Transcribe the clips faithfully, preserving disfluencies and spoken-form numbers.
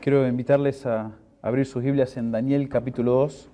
Quiero invitarles a abrir sus Biblias en Daniel capítulo dos.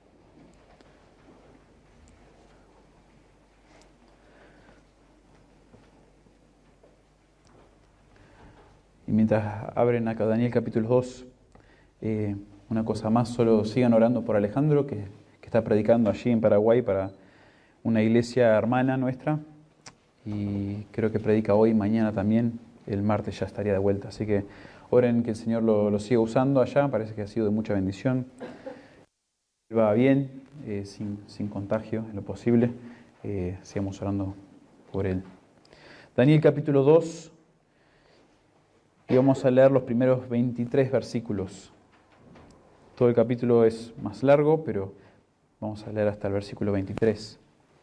Y mientras abren acá Daniel capítulo dos, eh, una cosa más, solo sigan orando por Alejandro, que, que está predicando allí en Paraguay para una iglesia hermana nuestra. Y creo que predica hoy, mañana también, el martes ya estaría de vuelta. Así que oren que el Señor lo, lo siga usando allá, parece que ha sido de mucha bendición. Va bien, eh, sin, sin contagio en lo posible. Eh, sigamos orando por él. Daniel capítulo dos, y vamos a leer los primeros veintitrés versículos. Todo el capítulo es más largo, pero vamos a leer hasta el versículo veintitrés.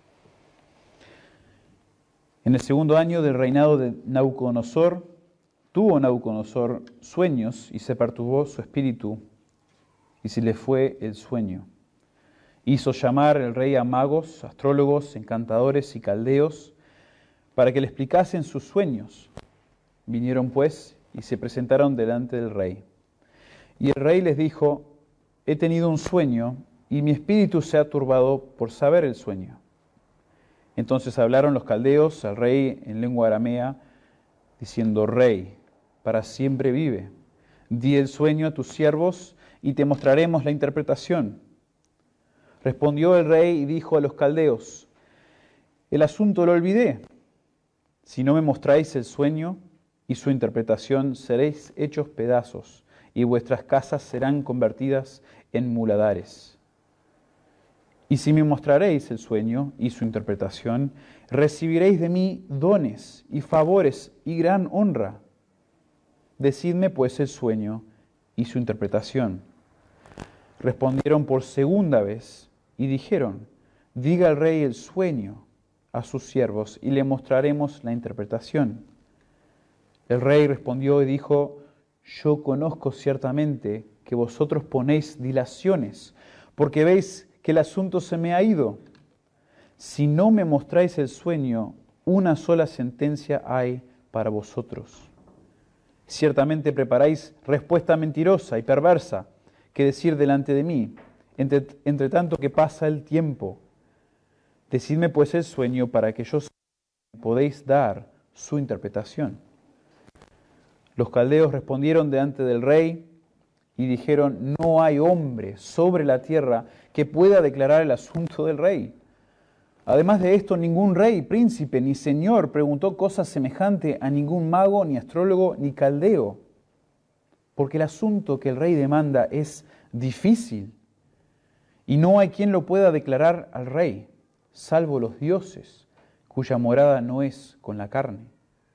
En el segundo año del reinado de Nabucodonosor, tuvo Nabucodonosor sueños y se perturbó su espíritu y se le fue el sueño. Hizo llamar el rey a magos, astrólogos, encantadores y caldeos para que le explicasen sus sueños. Vinieron pues y se presentaron delante del rey. Y el rey les dijo: he tenido un sueño y mi espíritu se ha turbado por saber el sueño. Entonces hablaron los caldeos al rey en lengua aramea, diciendo: Rey, para siempre vive. Di el sueño a tus siervos y te mostraremos la interpretación. Respondió el rey y dijo a los caldeos: el asunto lo olvidé. Si no me mostráis el sueño y su interpretación, seréis hechos pedazos y vuestras casas serán convertidas en muladares. Y si me mostraréis el sueño y su interpretación, recibiréis de mí dones y favores y gran honra. Decidme pues el sueño y su interpretación. Respondieron por segunda vez y dijeron: diga el rey el sueño a sus siervos y le mostraremos la interpretación. El rey respondió y dijo: yo conozco ciertamente que vosotros ponéis dilaciones, porque veis que el asunto se me ha ido. Si no me mostráis el sueño, una sola sentencia hay para vosotros. Ciertamente preparáis respuesta mentirosa y perversa que decir delante de mí, entre, entre tanto que pasa el tiempo. Decidme pues el sueño para que yo sepa que podéis dar su interpretación. Los caldeos respondieron delante del rey y dijeron: no hay hombre sobre la tierra que pueda declarar el asunto del rey. Además de esto, ningún rey, príncipe ni señor preguntó cosa semejante a ningún mago, ni astrólogo, ni caldeo, porque el asunto que el rey demanda es difícil y no hay quien lo pueda declarar al rey, salvo los dioses, cuya morada no es con la carne.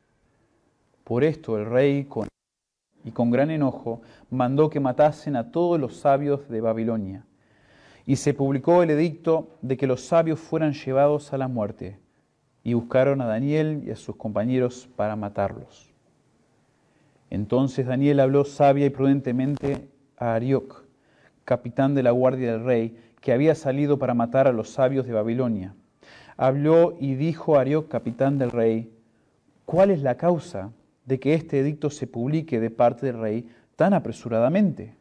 Por esto el rey, con y con gran enojo, mandó que matasen a todos los sabios de Babilonia. Y se publicó el edicto de que los sabios fueran llevados a la muerte. Y buscaron a Daniel y a sus compañeros para matarlos. Entonces Daniel habló sabia y prudentemente a Arioc, capitán de la guardia del rey, que había salido para matar a los sabios de Babilonia. Habló y dijo a Arioc, capitán del rey: ¿cuál es la causa de que este edicto se publique de parte del rey tan apresuradamente?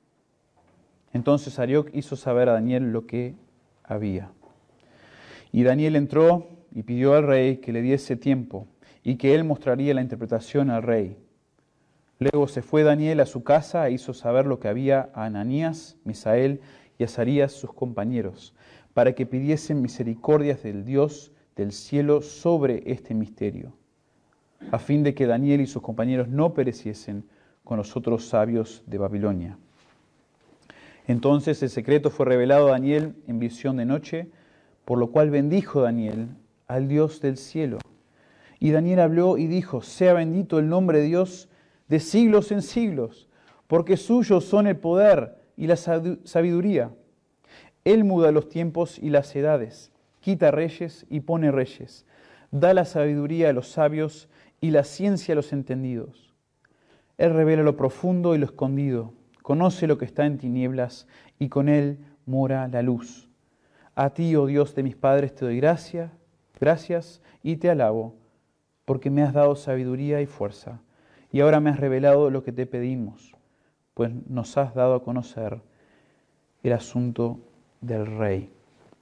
Entonces Arioc hizo saber a Daniel lo que había. Y Daniel entró y pidió al rey que le diese tiempo y que él mostraría la interpretación al rey. Luego se fue Daniel a su casa e hizo saber lo que había a Ananías, Misael y Azarías, sus compañeros, para que pidiesen misericordias del Dios del cielo sobre este misterio, a fin de que Daniel y sus compañeros no pereciesen con los otros sabios de Babilonia. Entonces el secreto fue revelado a Daniel en visión de noche, por lo cual bendijo Daniel al Dios del cielo. Y Daniel habló y dijo: sea bendito el nombre de Dios de siglos en siglos, porque suyos son el poder y la sabiduría. Él muda los tiempos y las edades, quita reyes y pone reyes, da la sabiduría a los sabios y la ciencia a los entendidos. Él revela lo profundo y lo escondido, conoce lo que está en tinieblas y con él mora la luz. A ti, oh Dios de mis padres, te doy gracia, gracias y te alabo, porque me has dado sabiduría y fuerza, y ahora me has revelado lo que te pedimos. pues nos has dado a conocer el asunto del rey.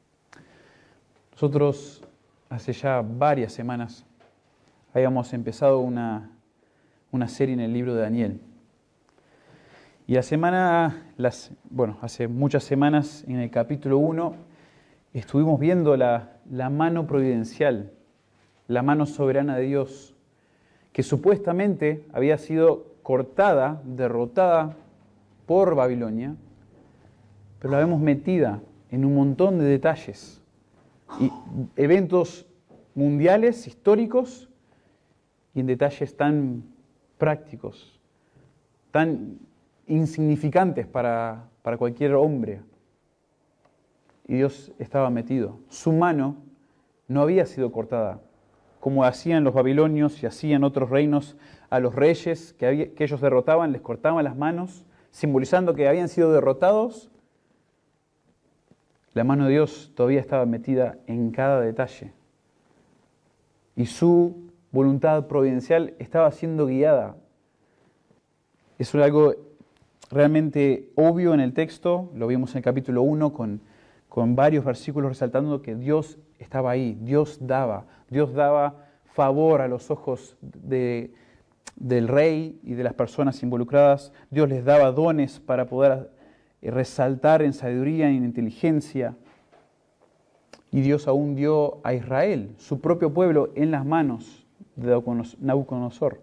Nosotros hace ya varias semanas habíamos empezado una, una serie en el libro de Daniel. Y la semana, las, bueno, hace muchas semanas en el capítulo uno estuvimos viendo la, la mano providencial, la mano soberana de Dios, que supuestamente había sido cortada, derrotada por Babilonia, pero la vemos metida en un montón de detalles y eventos mundiales, históricos, y en detalles tan prácticos, tan insignificantes para, para cualquier hombre. Y Dios estaba metido. Su mano no había sido cortada, como hacían los babilonios y hacían otros reinos a los reyes que, había, que ellos derrotaban, les cortaban las manos, simbolizando que habían sido derrotados. La mano de Dios todavía estaba metida en cada detalle. Y su voluntad providencial estaba siendo guiada. Eso es algo realmente obvio en el texto, lo vimos en el capítulo uno con, con varios versículos resaltando que Dios estaba ahí, Dios daba, Dios daba favor a los ojos de, del rey y de las personas involucradas, Dios les daba dones para poder resaltar en sabiduría y en inteligencia, y Dios aún dio a Israel, su propio pueblo, en las manos de Nabucodonosor.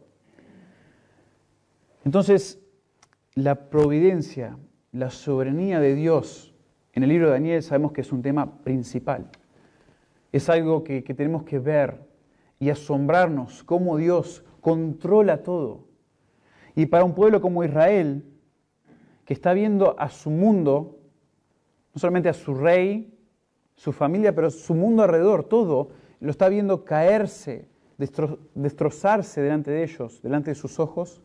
Entonces, la providencia, la soberanía de Dios en el libro de Daniel sabemos que es un tema principal. Es algo que, que tenemos que ver y asombrarnos cómo Dios controla todo. Y para un pueblo como Israel, que está viendo a su mundo, no solamente a su rey, su familia, pero su mundo alrededor, todo, lo está viendo caerse, destro, destrozarse delante de ellos, delante de sus ojos.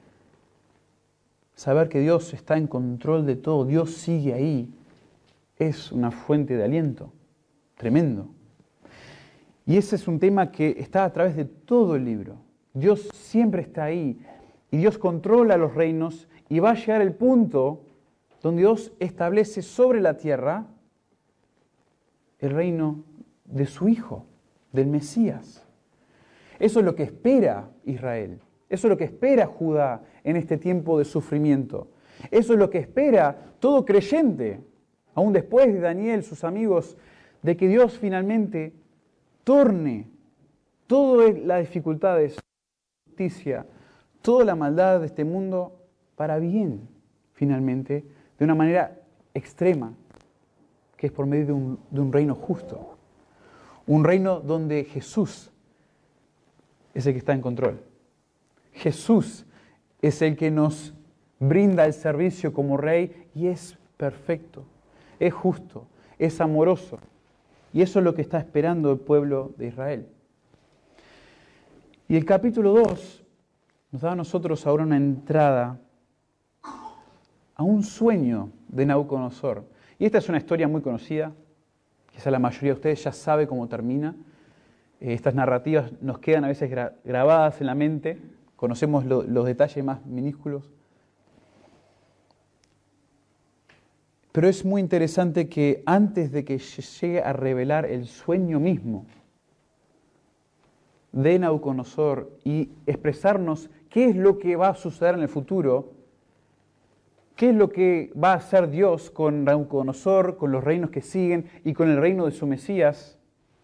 Saber que Dios está en control de todo, Dios sigue ahí, es una fuente de aliento tremendo. Y ese es un tema que está a través de todo el libro. Dios siempre está ahí y Dios controla los reinos y va a llegar el punto donde Dios establece sobre la tierra el reino de su Hijo, del Mesías. Eso es lo que espera Israel. Eso es lo que espera Judá en este tiempo de sufrimiento. Eso es lo que espera todo creyente, aún después de Daniel, sus amigos, de que Dios finalmente torne todas las dificultades, justicia, toda la maldad de este mundo para bien, finalmente, de una manera extrema, que es por medio de un, de un reino justo. Un reino donde Jesús es el que está en control. Jesús es el que nos brinda el servicio como Rey y es perfecto, es justo, es amoroso. Y eso es lo que está esperando el pueblo de Israel. Y el capítulo dos nos da a nosotros ahora una entrada a un sueño de Nabucodonosor. Y esta es una historia muy conocida, quizá la mayoría de ustedes ya sabe cómo termina. Estas narrativas nos quedan a veces gra- grabadas en la mente. Conocemos lo, los detalles más minúsculos. Pero es muy interesante que antes de que llegue a revelar el sueño mismo de Nabucodonosor y expresarnos qué es lo que va a suceder en el futuro, qué es lo que va a hacer Dios con Nabucodonosor, con los reinos que siguen y con el reino de su Mesías,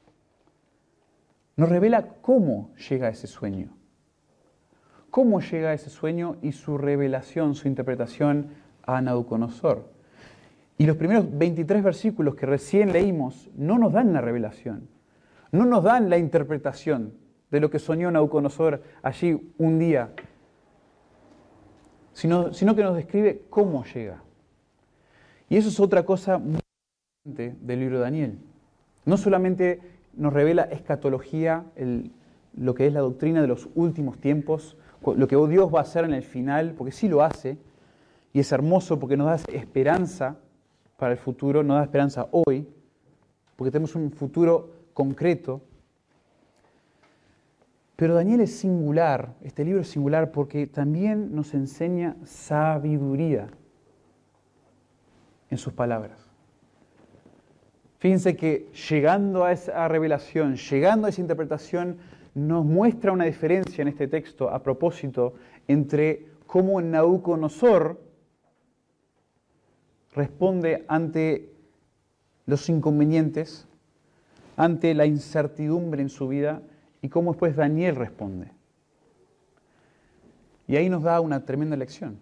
nos revela cómo llega a ese sueño. Cómo llega a ese sueño y su revelación, su interpretación a Nabucodonosor. Y los primeros veintitrés versículos que recién leímos no nos dan la revelación, no nos dan la interpretación de lo que soñó Nabucodonosor allí un día, sino, sino que nos describe cómo llega. Y eso es otra cosa muy importante del libro de Daniel. No solamente nos revela escatología, el, lo que es la doctrina de los últimos tiempos, lo que Dios va a hacer en el final, porque sí lo hace, y es hermoso porque nos da esperanza para el futuro, nos da esperanza hoy, porque tenemos un futuro concreto, Pero Daniel es singular, este libro es singular porque también nos enseña sabiduría en sus palabras. Fíjense que llegando a esa revelación, llegando a esa interpretación, nos muestra una diferencia en este texto a propósito entre cómo Nabucodonosor responde ante los inconvenientes, ante la incertidumbre en su vida, y cómo después Daniel responde. Y ahí nos da una tremenda lección.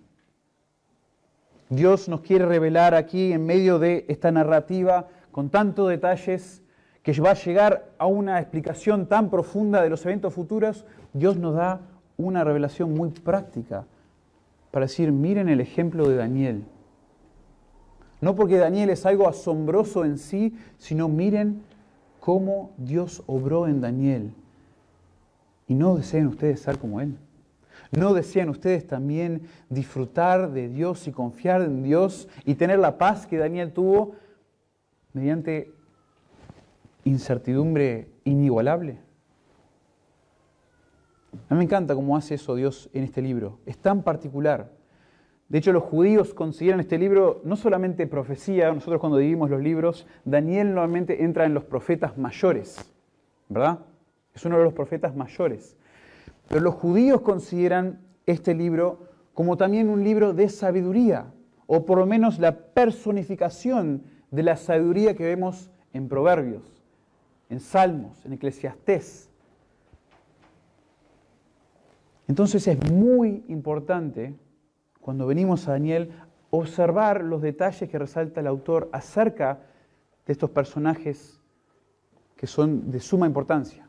Dios nos quiere revelar aquí, en medio de esta narrativa, con tantos detalles, que va a llegar a una explicación tan profunda de los eventos futuros. Dios nos da una revelación muy práctica para decir, miren el ejemplo de Daniel. No porque Daniel es algo asombroso en sí, sino miren cómo Dios obró en Daniel. ¿Y no desean ustedes ser como él? ¿No desean ustedes también disfrutar de Dios y confiar en Dios y tener la paz que Daniel tuvo mediante incertidumbre inigualable? A mí me encanta cómo hace eso Dios en este libro. Es tan particular. De hecho, los judíos consideran este libro no solamente profecía. Nosotros cuando dividimos los libros, Daniel normalmente entra en los profetas mayores, ¿verdad? Es uno de los profetas mayores. Pero los judíos consideran este libro como también un libro de sabiduría, o por lo menos la personificación de la sabiduría que vemos en Proverbios, en Salmos, en Eclesiastés. Entonces es muy importante, cuando venimos a Daniel, observar los detalles que resalta el autor acerca de estos personajes que son de suma importancia.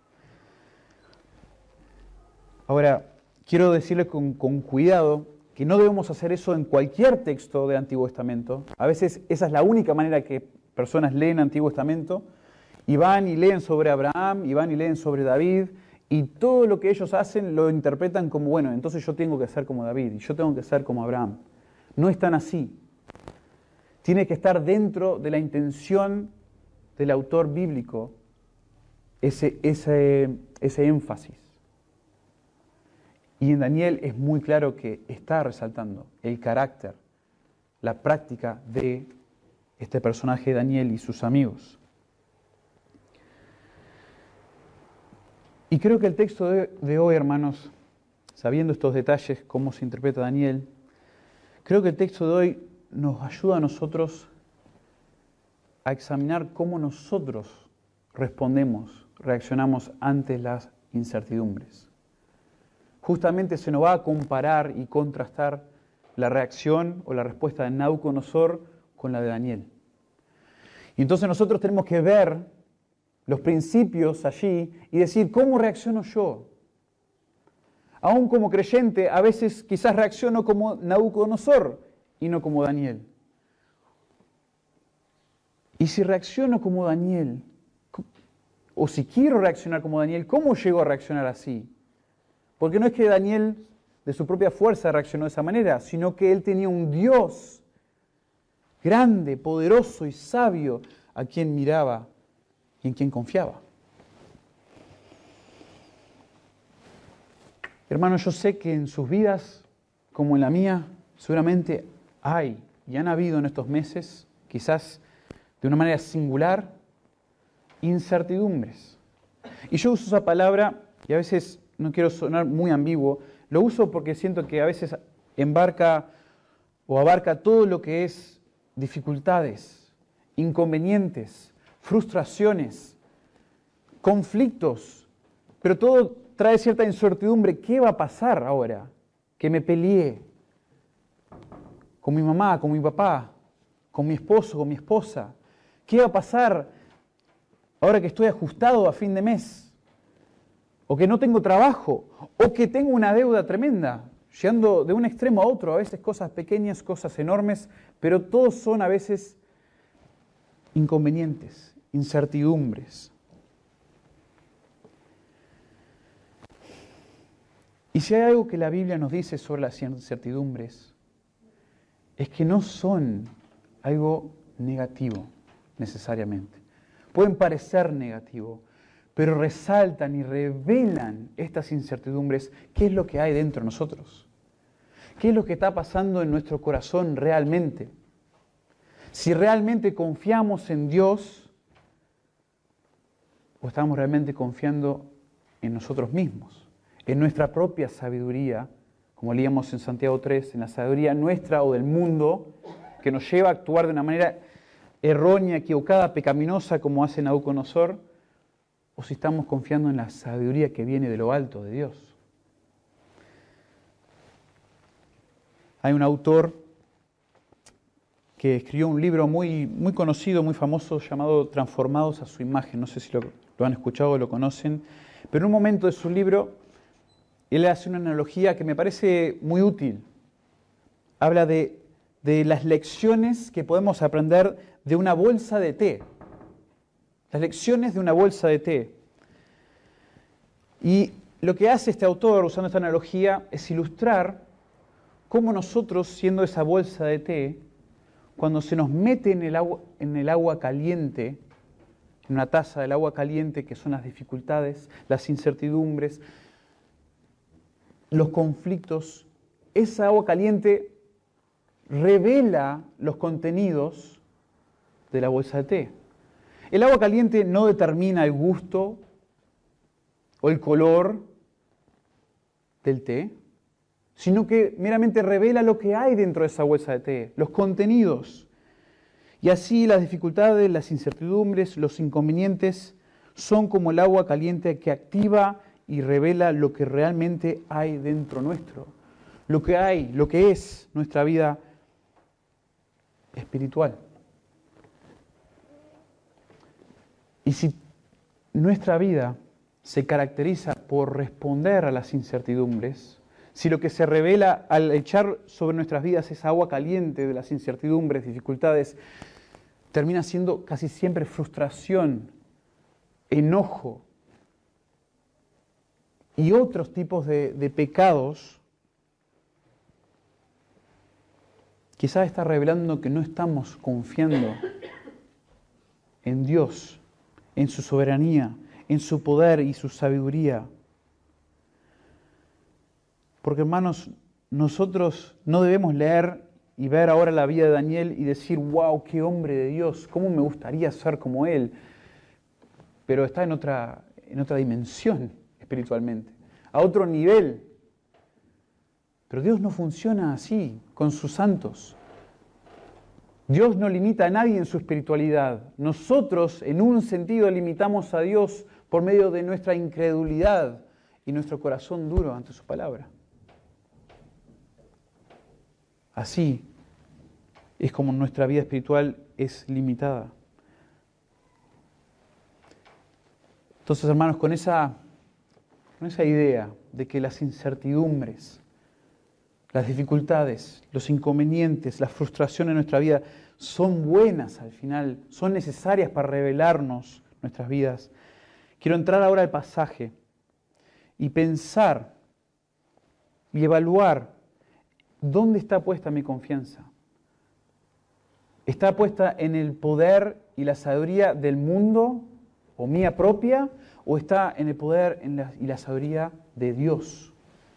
Ahora, quiero decirles con, con cuidado que no debemos hacer eso en cualquier texto del Antiguo Testamento. A veces esa es la única manera que personas leen Antiguo Testamento y van y leen sobre Abraham, y van y leen sobre David, y todo lo que ellos hacen lo interpretan como, bueno, entonces yo tengo que ser como David y yo tengo que ser como Abraham. No es tan así. Tiene que estar dentro de la intención del autor bíblico ese, ese, ese énfasis. Y en Daniel es muy claro que está resaltando el carácter, la práctica de este personaje Daniel y sus amigos. Y creo que el texto de, de hoy, hermanos, sabiendo estos detalles, cómo se interpreta Daniel, creo que el texto de hoy nos ayuda a nosotros a examinar cómo nosotros respondemos, reaccionamos ante las incertidumbres. Justamente se nos va a comparar y contrastar la reacción o la respuesta de Nabucodonosor con la de Daniel. Y entonces nosotros tenemos que ver los principios allí y decir, ¿cómo reacciono yo? Aún como creyente, a veces quizás reacciono como Nabucodonosor y no como Daniel. Y si reacciono como Daniel, o si quiero reaccionar como Daniel, ¿cómo llego a reaccionar así? Porque no es que Daniel de su propia fuerza reaccionó de esa manera, sino que él tenía un Dios grande, poderoso y sabio a quien miraba y en quien confiaba. Hermanos, yo sé que en sus vidas, como en la mía, seguramente hay y han habido en estos meses, quizás de una manera singular, incertidumbres. Y yo uso esa palabra y a veces no quiero sonar muy ambiguo, lo uso porque siento que a veces embarca o abarca todo lo que es dificultades, inconvenientes, frustraciones, conflictos, pero todo trae cierta incertidumbre. ¿Qué va a pasar ahora que me peleé con mi mamá, con mi papá, con mi esposo, con mi esposa? ¿Qué va a pasar ahora que estoy ajustado a fin de mes? O que no tengo trabajo, o que tengo una deuda tremenda, llegando de un extremo a otro, a veces cosas pequeñas, cosas enormes, pero todos son a veces inconvenientes, incertidumbres. Y si hay algo que la Biblia nos dice sobre las incertidumbres, es que no son algo negativo necesariamente. Pueden parecer negativo, pero resaltan y revelan estas incertidumbres. ¿Qué es lo que hay dentro de nosotros? ¿Qué es lo que está pasando en nuestro corazón realmente? Si realmente confiamos en Dios o estamos realmente confiando en nosotros mismos, en nuestra propia sabiduría, como leíamos en Santiago tres, en la sabiduría nuestra o del mundo, que nos lleva a actuar de una manera errónea, equivocada, pecaminosa, como hace Nabucodonosor, o si estamos confiando en la sabiduría que viene de lo alto de Dios. Hay un autor que escribió un libro muy, muy conocido, muy famoso, llamado Transformados a su imagen. No sé si lo, lo han escuchado o lo conocen, pero en un momento de su libro, él hace una analogía que me parece muy útil. Habla de, de las lecciones que podemos aprender de una bolsa de té. Las lecciones de una bolsa de té. Y lo que hace este autor, usando esta analogía, es ilustrar cómo nosotros, siendo esa bolsa de té, cuando se nos mete en el agua, en el agua caliente, en una taza del agua caliente, que son las dificultades, las incertidumbres, los conflictos, esa agua caliente revela los contenidos de la bolsa de té. El agua caliente no determina el gusto o el color del té, sino que meramente revela lo que hay dentro de esa bolsa de té, los contenidos. Y así las dificultades, las incertidumbres, los inconvenientes son como el agua caliente que activa y revela lo que realmente hay dentro nuestro, lo que hay, lo que es nuestra vida espiritual. Y si nuestra vida se caracteriza por responder a las incertidumbres, si lo que se revela al echar sobre nuestras vidas esa agua caliente de las incertidumbres, dificultades, termina siendo casi siempre frustración, enojo y otros tipos de, de pecados, quizás está revelando que no estamos confiando en Dios, en su soberanía, en su poder y su sabiduría. Porque, hermanos, nosotros no debemos leer y ver ahora la vida de Daniel y decir, wow, qué hombre de Dios, cómo me gustaría ser como él. Pero está en otra, en otra dimensión espiritualmente, a otro nivel. Pero Dios no funciona así con sus santos. Dios no limita a nadie en su espiritualidad. Nosotros, en un sentido, limitamos a Dios por medio de nuestra incredulidad y nuestro corazón duro ante su palabra. Así es como nuestra vida espiritual es limitada. Entonces, hermanos, con esa, con esa idea de que las incertidumbres, las dificultades, los inconvenientes, las frustraciones en nuestra vida son buenas al final, son necesarias para revelarnos nuestras vidas. Quiero entrar ahora al pasaje y pensar y evaluar dónde está puesta mi confianza. ¿Está puesta en el poder y la sabiduría del mundo o mía propia? ¿O está en el poder en la, y la sabiduría de Dios?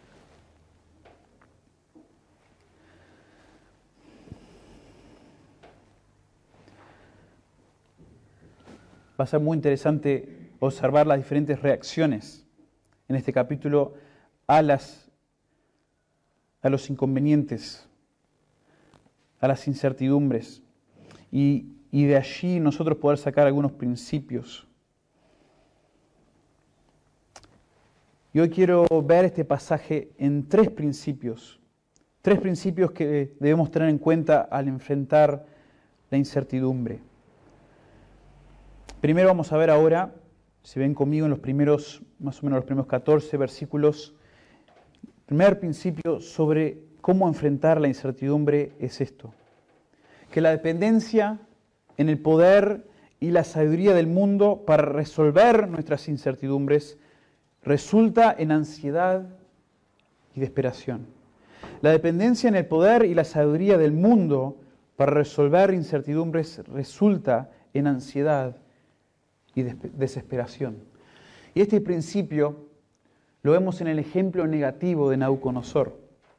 Va a ser muy interesante observar las diferentes reacciones en este capítulo a, las, a los inconvenientes, a las incertidumbres, y, y de allí nosotros poder sacar algunos principios. Y hoy quiero ver este pasaje en tres principios, tres principios que debemos tener en cuenta al enfrentar la incertidumbre. Primero vamos a ver ahora, si ven conmigo en los primeros, más o menos los primeros catorce versículos, el primer principio sobre cómo enfrentar la incertidumbre es esto: que la dependencia en el poder y la sabiduría del mundo para resolver nuestras incertidumbres resulta en ansiedad y desesperación. La dependencia en el poder y la sabiduría del mundo para resolver incertidumbres resulta en ansiedad y desesperación. Y este principio lo vemos en el ejemplo negativo de Nabucodonosor.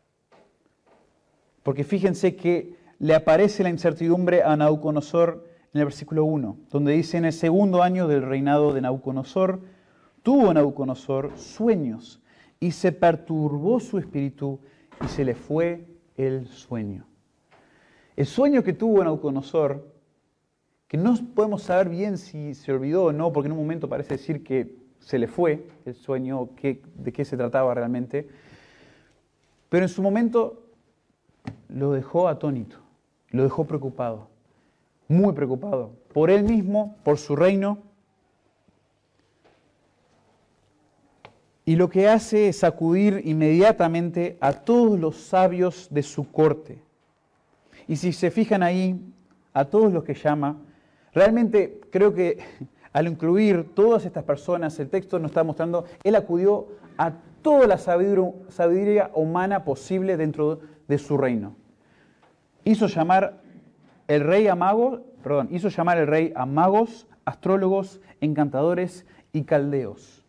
Porque fíjense que le aparece la incertidumbre a Nabucodonosor en el versículo uno, donde dice: en el segundo año del reinado de Nabucodonosor, tuvo Nabucodonosor sueños, y se perturbó su espíritu, y se le fue el sueño. El sueño que tuvo Nabucodonosor, que no podemos saber bien si se olvidó o no, porque en un momento parece decir que se le fue el sueño, que, de qué se trataba realmente, pero en su momento lo dejó atónito, lo dejó preocupado, muy preocupado, por él mismo, por su reino. Y lo que hace es sacudir inmediatamente a todos los sabios de su corte. Y si se fijan ahí, a todos los que llama, realmente creo que al incluir todas estas personas, el texto nos está mostrando, él acudió a toda la sabiduría humana posible dentro de su reino. Hizo llamar el rey a magos, perdón, hizo llamar el rey a magos, astrólogos, encantadores y caldeos,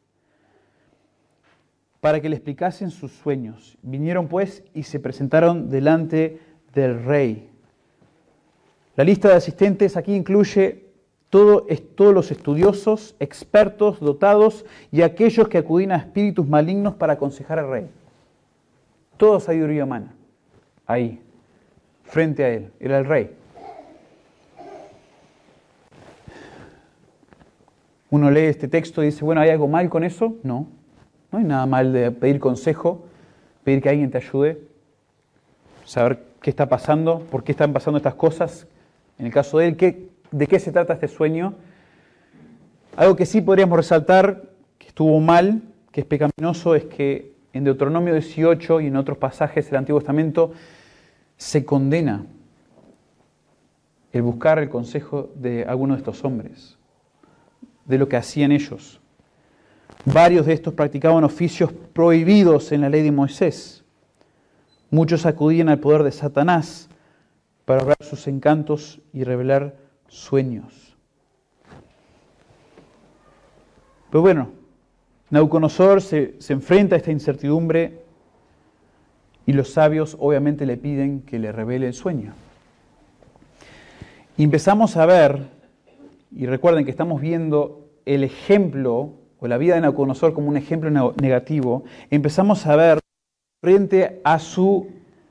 para que le explicasen sus sueños. Vinieron pues y se presentaron delante del rey. La lista de asistentes aquí incluye todo, todos los estudiosos, expertos, dotados y aquellos que acuden a espíritus malignos para aconsejar al rey. Toda sabiduría humana, ahí, frente a él, era el rey. Uno lee este texto y dice, bueno, ¿hay algo mal con eso? No, no hay nada mal de pedir consejo, pedir que alguien te ayude, saber qué está pasando, por qué están pasando estas cosas. En el caso de él, ¿qué, ¿de qué se trata este sueño? Algo que sí podríamos resaltar, que estuvo mal, que es pecaminoso, es que en Deuteronomio dieciocho y en otros pasajes del Antiguo Testamento se condena el buscar el consejo de alguno de estos hombres, de lo que hacían ellos. Varios de estos practicaban oficios prohibidos en la ley de Moisés. Muchos acudían al poder de Satanás para obrar sus encantos y revelar sueños. Pero bueno, Nabucodonosor se, se enfrenta a esta incertidumbre y los sabios obviamente le piden que le revele el sueño. Y empezamos a ver, y recuerden que estamos viendo el ejemplo o la vida de Nabucodonosor como un ejemplo negativo, empezamos a ver frente a su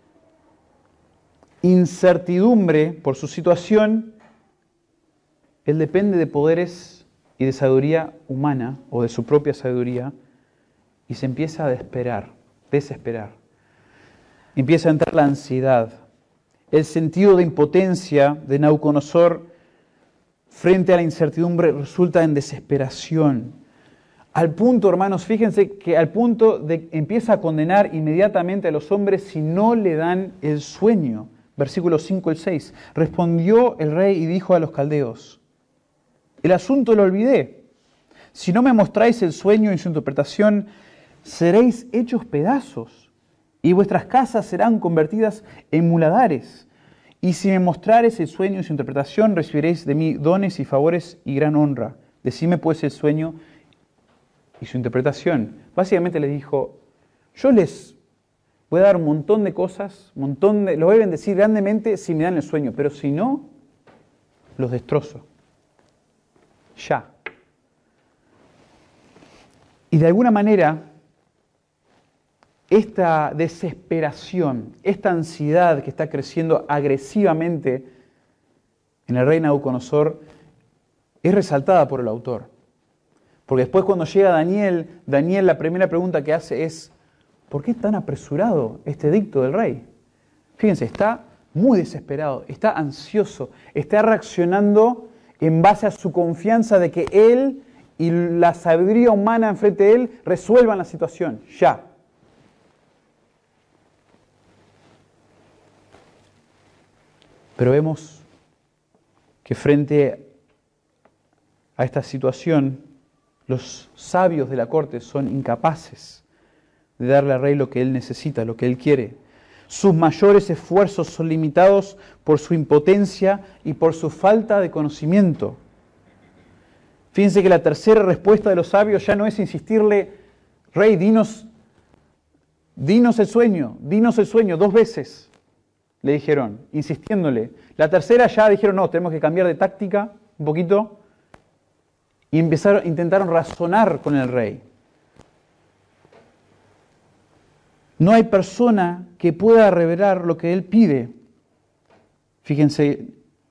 incertidumbre por su situación, él depende de poderes y de sabiduría humana o de su propia sabiduría y se empieza a desesperar, desesperar. Empieza a entrar la ansiedad, el sentido de impotencia de Nabucodonosor frente a la incertidumbre resulta en desesperación. Al punto, hermanos, fíjense que al punto de empieza a condenar inmediatamente a los hombres si no le dan el sueño. Versículos cinco al seis. Respondió el rey y dijo a los caldeos, el asunto lo olvidé. Si no me mostráis el sueño y su interpretación, seréis hechos pedazos, y vuestras casas serán convertidas en muladares. Y si me mostrares el sueño y su interpretación, recibiréis de mí dones y favores y gran honra. Decime pues el sueño y su interpretación. Básicamente les dijo, yo les voy a dar un montón de cosas, un montón de, lo voy a bendecir grandemente si me dan el sueño, pero si no, los destrozo. Ya. Y de alguna manera, esta desesperación, esta ansiedad que está creciendo agresivamente en el rey Nabucodonosor es resaltada por el autor. Porque después cuando llega Daniel, Daniel la primera pregunta que hace es, ¿por qué tan apresurado este edicto del rey? Fíjense, está muy desesperado, está ansioso, está reaccionando en base a su confianza de que él y la sabiduría humana enfrente de él resuelvan la situación, ya. Pero vemos que frente a esta situación, los sabios de la corte son incapaces de darle al rey lo que él necesita, lo que él quiere. Sus mayores esfuerzos son limitados por su impotencia y por su falta de conocimiento. Fíjense que la tercera respuesta de los sabios ya no es insistirle, rey, dinos, dinos el sueño, dinos el sueño, dos veces, le dijeron, insistiéndole. La tercera ya dijeron, no, tenemos que cambiar de táctica un poquito, y empezaron, intentaron razonar con el rey. No hay persona que pueda revelar lo que él pide. Fíjense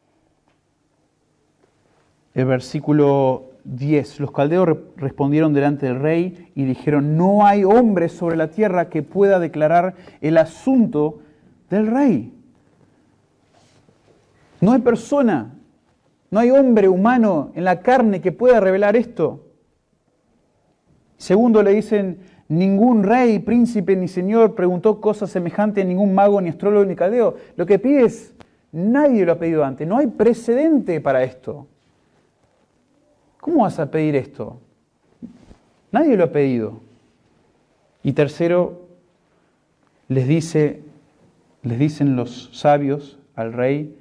el versículo diez. Los caldeos respondieron delante del rey y dijeron, no hay hombre sobre la tierra que pueda declarar el asunto del rey. No hay persona, no hay hombre humano en la carne que pueda revelar esto. Segundo, le dicen, ningún rey, príncipe ni señor preguntó cosas semejantes a ningún mago, ni astrólogo, ni caldeo. Lo que pide es, nadie lo ha pedido antes, no hay precedente para esto. ¿Cómo vas a pedir esto? Nadie lo ha pedido. Y tercero, les dice, les dicen los sabios al rey,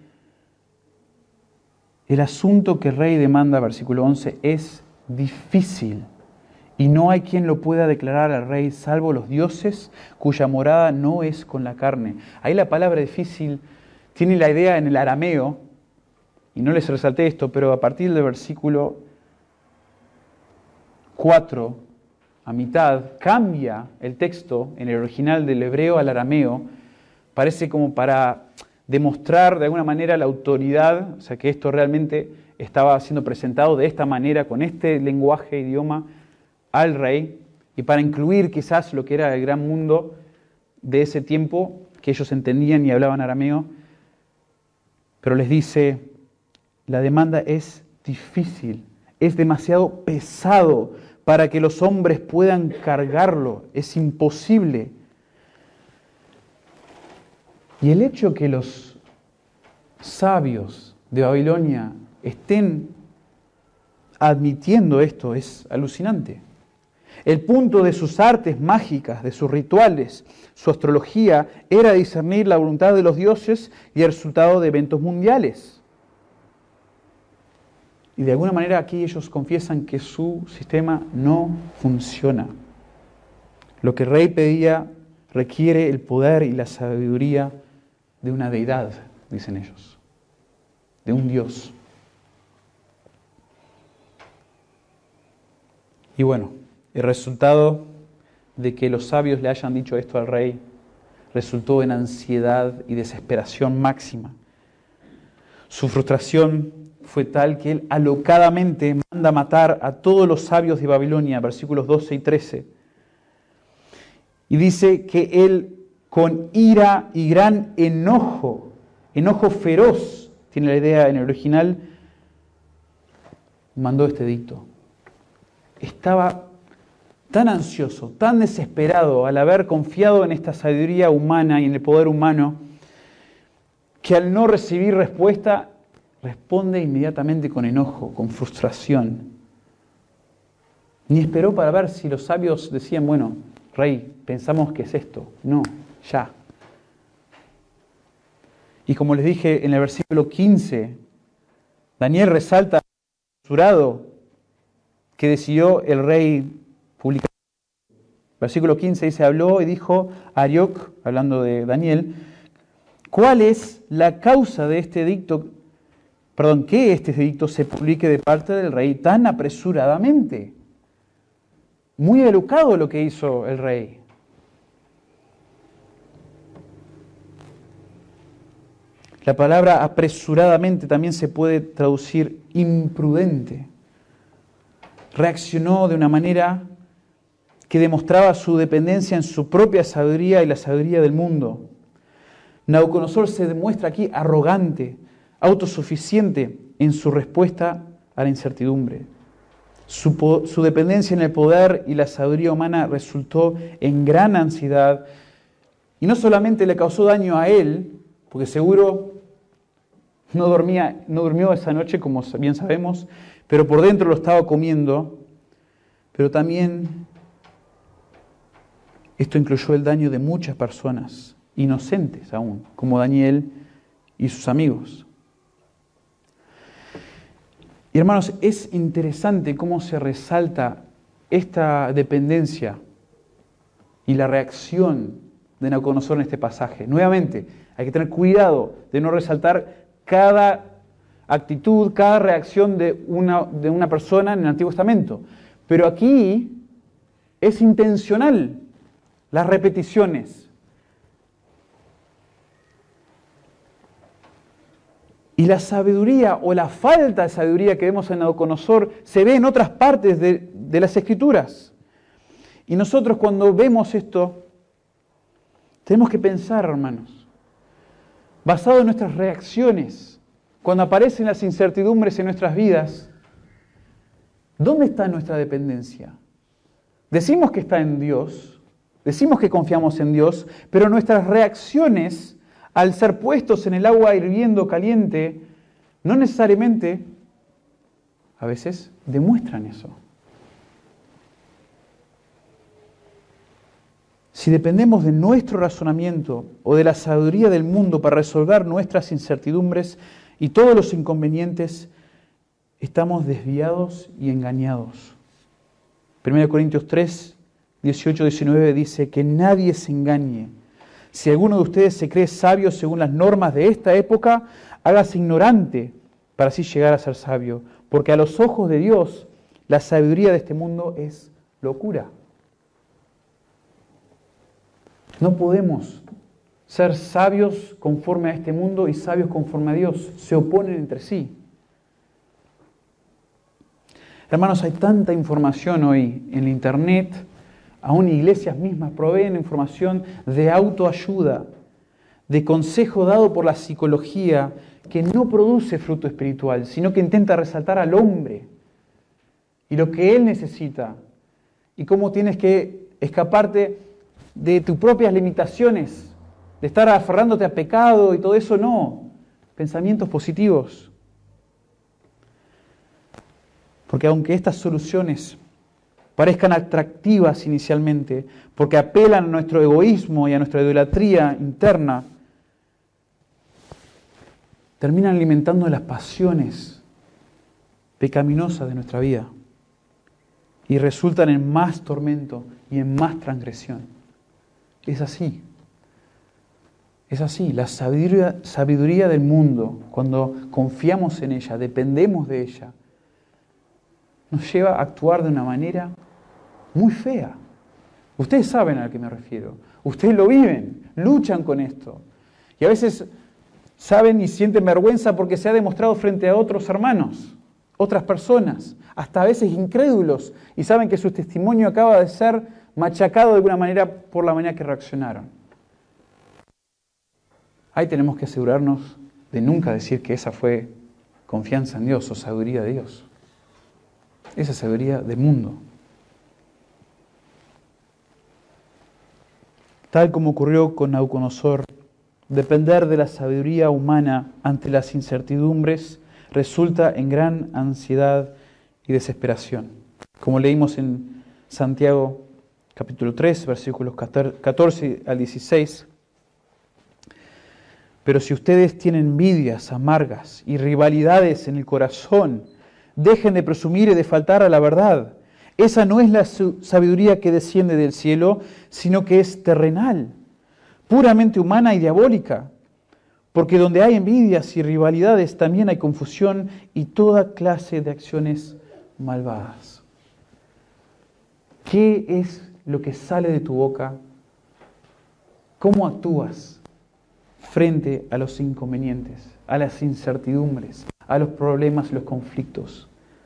el asunto que el rey demanda, versículo once, es difícil y no hay quien lo pueda declarar al rey salvo los dioses cuya morada no es con la carne. Ahí la palabra difícil tiene la idea en el arameo, y no les resalté esto, pero a partir del versículo cuatro, a mitad, cambia el texto en el original del hebreo al arameo, parece como para demostrar de alguna manera la autoridad, o sea que esto realmente estaba siendo presentado de esta manera, con este lenguaje, idioma, al rey, y para incluir quizás lo que era el gran mundo de ese tiempo, que ellos entendían y hablaban arameo, pero les dice, la demanda es difícil, es demasiado pesado para que los hombres puedan cargarlo, es imposible. Y el hecho que los sabios de Babilonia estén admitiendo esto es alucinante. El punto de sus artes mágicas, de sus rituales, su astrología, era discernir la voluntad de los dioses y el resultado de eventos mundiales. Y de alguna manera aquí ellos confiesan que su sistema no funciona. Lo que el rey pedía requiere el poder y la sabiduría de una deidad, dicen ellos, de un Dios. Y bueno, el resultado de que los sabios le hayan dicho esto al rey resultó en ansiedad y desesperación máxima. Su frustración fue tal que él alocadamente manda matar a todos los sabios de Babilonia, versículos doce y trece. Y dice que él, con ira y gran enojo, enojo feroz, tiene la idea en el original, mandó este edicto. Estaba tan ansioso, tan desesperado al haber confiado en esta sabiduría humana y en el poder humano, que al no recibir respuesta, responde inmediatamente con enojo, con frustración. Ni esperó para ver si los sabios decían, bueno, rey, pensamos que es esto. No, ya. Y como les dije en el versículo quince, Daniel resalta apresurado que decidió el rey publicar. Versículo quince dice, habló y dijo a Arioc, hablando de Daniel, ¿cuál es la causa de este edicto? Perdón, que este edicto se publique de parte del rey tan apresuradamente. Muy educado lo que hizo el rey. La palabra apresuradamente también se puede traducir imprudente. Reaccionó de una manera que demostraba su dependencia en su propia sabiduría y la sabiduría del mundo. Nabucodonosor se demuestra aquí arrogante, autosuficiente en su respuesta a la incertidumbre. Su, su dependencia en el poder y la sabiduría humana resultó en gran ansiedad y no solamente le causó daño a él, porque seguro no dormía, no durmió esa noche, como bien sabemos, pero por dentro lo estaba comiendo, pero también esto incluyó el daño de muchas personas, inocentes aún, como Daniel y sus amigos. Y hermanos, es interesante cómo se resalta esta dependencia y la reacción de Nabucodonosor en este pasaje. Nuevamente, hay que tener cuidado de no resaltar cada actitud, cada reacción de una, de una persona en el Antiguo Testamento. Pero aquí es intencional las repeticiones. Y la sabiduría o la falta de sabiduría que vemos en Nabucodonosor se ve en otras partes de, de las Escrituras. Y nosotros cuando vemos esto, tenemos que pensar, hermanos, basado en nuestras reacciones, cuando aparecen las incertidumbres en nuestras vidas, ¿dónde está nuestra dependencia? Decimos que está en Dios, decimos que confiamos en Dios, pero nuestras reacciones, al ser puestos en el agua hirviendo caliente, no necesariamente, a veces, demuestran eso. Si dependemos de nuestro razonamiento o de la sabiduría del mundo para resolver nuestras incertidumbres y todos los inconvenientes, estamos desviados y engañados. primera Corintios tres, dieciocho, diecinueve dice que nadie se engañe. Si alguno de ustedes se cree sabio según las normas de esta época, hágase ignorante para así llegar a ser sabio. Porque a los ojos de Dios, la sabiduría de este mundo es locura. No podemos ser sabios conforme a este mundo y sabios conforme a Dios. Se oponen entre sí. Hermanos, hay tanta información hoy en la internet. Aún iglesias mismas proveen información de autoayuda, de consejo dado por la psicología que no produce fruto espiritual, sino que intenta resaltar al hombre y lo que él necesita y cómo tienes que escaparte de tus propias limitaciones, de estar aferrándote a pecado y todo eso. No, pensamientos positivos. Porque aunque estas soluciones parezcan atractivas inicialmente, porque apelan a nuestro egoísmo y a nuestra idolatría interna, terminan alimentando las pasiones pecaminosas de nuestra vida y resultan en más tormento y en más transgresión. Es así. Es así. La sabiduría, sabiduría del mundo, cuando confiamos en ella, dependemos de ella, nos lleva a actuar de una manera muy fea. Ustedes saben a lo que me refiero. Ustedes lo viven, luchan con esto. Y a veces saben y sienten vergüenza porque se ha demostrado frente a otros hermanos, otras personas, hasta a veces incrédulos, y saben que su testimonio acaba de ser machacado de alguna manera por la manera que reaccionaron. Ahí tenemos que asegurarnos de nunca decir que esa fue confianza en Dios o sabiduría de Dios. Esa sabiduría del mundo. Tal como ocurrió con Nabucodonosor, depender de la sabiduría humana ante las incertidumbres resulta en gran ansiedad y desesperación. Como leímos en Santiago capítulo tres, versículos catorce al dieciséis. Pero si ustedes tienen envidias amargas y rivalidades en el corazón, dejen de presumir y de faltar a la verdad. Esa no es la sabiduría que desciende del cielo, sino que es terrenal, puramente humana y diabólica. Porque donde hay envidias y rivalidades también hay confusión y toda clase de acciones malvadas. ¿Qué es lo que sale de tu boca? ¿Cómo actúas frente a los inconvenientes, a las incertidumbres, a los problemas, los conflictos?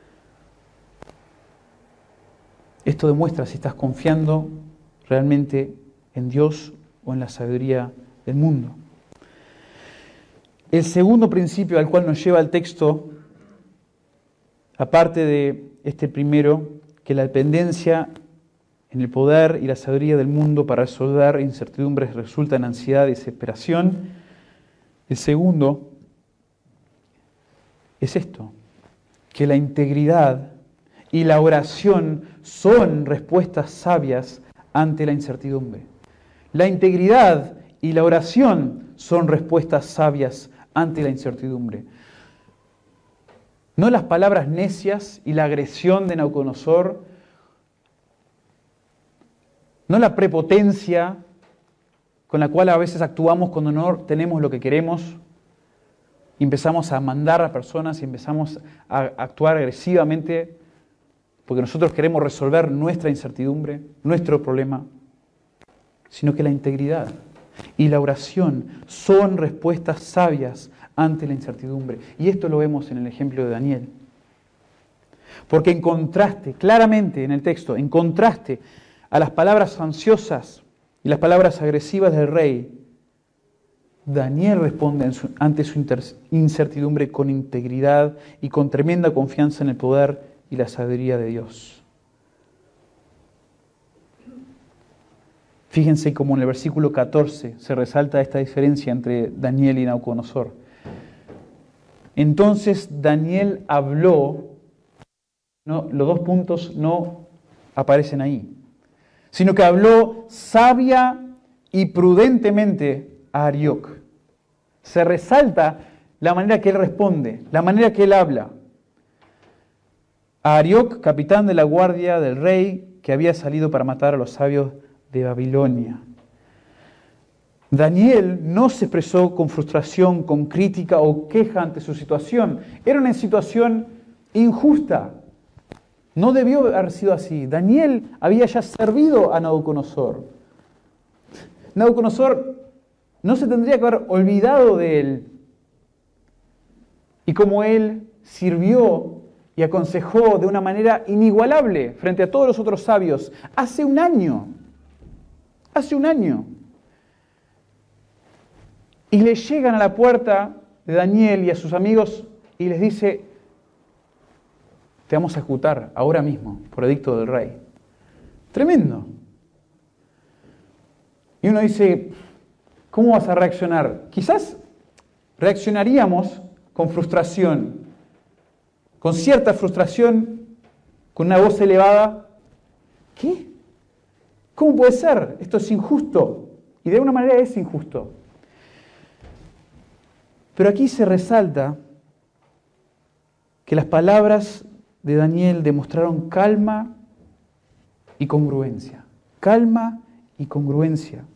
Esto demuestra si estás confiando realmente en Dios o en la sabiduría del mundo. El segundo principio al cual nos lleva el texto, aparte de este primero, que la dependencia en el poder y la sabiduría del mundo para resolver incertidumbres resulta en ansiedad y desesperación. El segundo es esto, que la integridad y la oración son respuestas sabias ante la incertidumbre. La integridad y la oración son respuestas sabias ante la incertidumbre. no las palabras necias y la agresión de Nabucodonosor, no la prepotencia con la cual a veces actuamos cuando no tenemos lo que queremos, y empezamos a mandar a personas y empezamos a actuar agresivamente porque nosotros queremos resolver nuestra incertidumbre, nuestro problema, sino que la integridad y la oración son respuestas sabias ante la incertidumbre. Y esto lo vemos en el ejemplo de Daniel. Porque en contraste, claramente en el texto, en contraste a las palabras ansiosas y las palabras agresivas del rey, Daniel responde ante su incertidumbre con integridad y con tremenda confianza en el poder y la sabiduría de Dios. Fíjense cómo en el versículo catorce se resalta esta diferencia entre Daniel y Nabucodonosor. Entonces Daniel habló, no, los dos puntos no aparecen ahí, sino que habló sabia y prudentemente a Arioc. Se resalta la manera que él responde, la manera que él habla. A Arioc, capitán de la guardia del rey, que había salido para matar a los sabios de Babilonia. Daniel no se expresó con frustración, con crítica o queja ante su situación. Era una situación injusta. No debió haber sido así. Daniel había ya servido a Nabucodonosor. Nabucodonosor no se tendría que haber olvidado de él. Y como él sirvió y aconsejó de una manera inigualable frente a todos los otros sabios, hace un año, hace un año. Y le llegan a la puerta de Daniel y a sus amigos y les dice: te vamos a ejecutar ahora mismo por edicto del rey. Tremendo. Y uno dice, ¿cómo vas a reaccionar? Quizás reaccionaríamos con frustración, con cierta frustración, con una voz elevada. ¿Qué? ¿Cómo puede ser? Esto es injusto. Y de alguna manera es injusto. Pero aquí se resalta que las palabras de Daniel demostraron calma y congruencia. Calma y congruencia.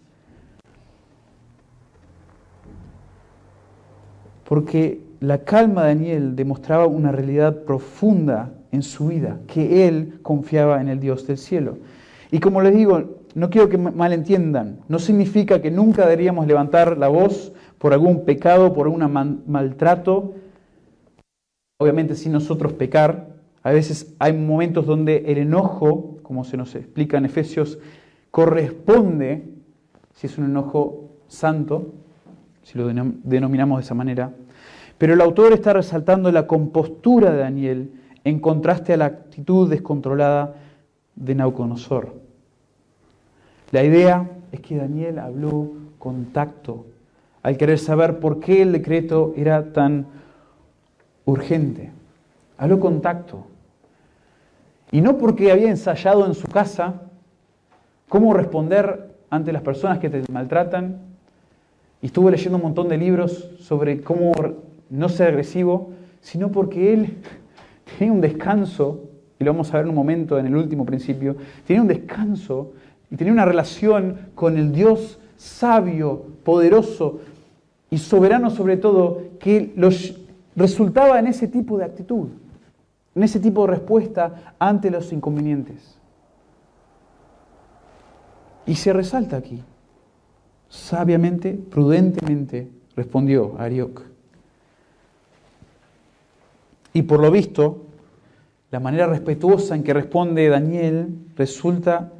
Porque la calma de Daniel demostraba una realidad profunda en su vida, que él confiaba en el Dios del cielo. Y como les digo, no quiero que malentiendan, no significa que nunca deberíamos levantar la voz por algún pecado, por algún man- maltrato, obviamente sin nosotros pecar. A veces hay momentos donde el enojo, como se nos explica en Efesios, corresponde, si es un enojo santo, si lo denominamos de esa manera. Pero el autor está resaltando la compostura de Daniel en contraste a la actitud descontrolada de Nabucodonosor. La idea es que Daniel habló con tacto al querer saber por qué el decreto era tan urgente. Habló con tacto. Y no porque había ensayado en su casa cómo responder ante las personas que te maltratan, y estuvo leyendo un montón de libros sobre cómo no ser agresivo, sino porque él tenía un descanso, y lo vamos a ver en un momento en el último principio, tenía un descanso y tenía una relación con el Dios sabio, poderoso y soberano sobre todo, que los resultaba en ese tipo de actitud, en ese tipo de respuesta ante los inconvenientes. Y se resalta aquí, sabiamente, prudentemente, respondió Arioc. Y por lo visto, la manera respetuosa en que responde Daniel resulta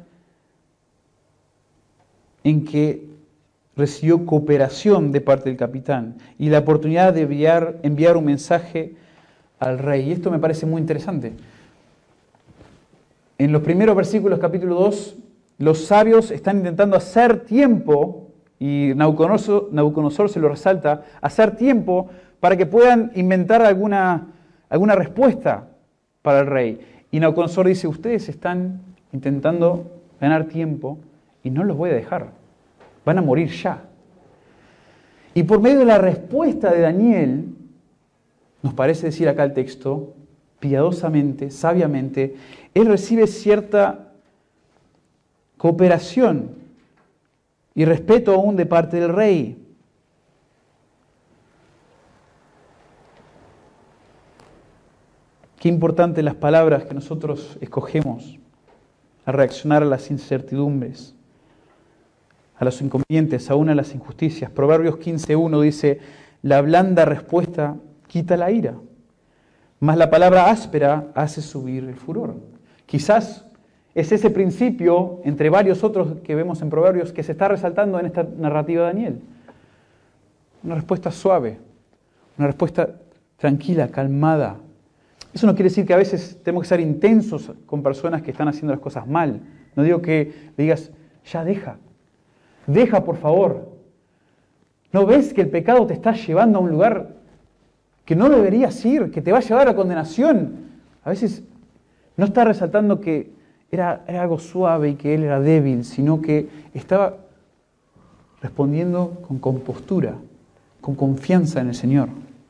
en que recibió cooperación de parte del capitán y la oportunidad de enviar, enviar un mensaje al rey. Y esto me parece muy interesante. En los primeros versículos, capítulo dos, los sabios están intentando hacer tiempo, y Nabucodonosor, Nabucodonosor se lo resalta, hacer tiempo para que puedan inventar alguna, alguna respuesta para el rey. Y Nabucodonosor dice, ustedes están intentando ganar tiempo y no los voy a dejar. Van a morir ya. Y por medio de la respuesta de Daniel, nos parece decir acá el texto, piadosamente, sabiamente, él recibe cierta cooperación y respeto aún de parte del rey. Qué importante las palabras que nosotros escogemos al reaccionar a las incertidumbres, a los inconvenientes, aún a las injusticias. Proverbios quince uno dice, la blanda respuesta quita la ira, mas la palabra áspera hace subir el furor. Quizás es ese principio, entre varios otros que vemos en Proverbios, que se está resaltando en esta narrativa de Daniel. Una respuesta suave, una respuesta tranquila, calmada. Eso no quiere decir que a veces tenemos que ser intensos con personas que están haciendo las cosas mal. No digo que le digas, ya deja, deja por favor. ¿No ves que el pecado te está llevando a un lugar que no deberías ir, que te va a llevar a condenación? A veces no está resaltando que era, era algo suave y que él era débil, sino que estaba respondiendo con compostura, con confianza en el Señor.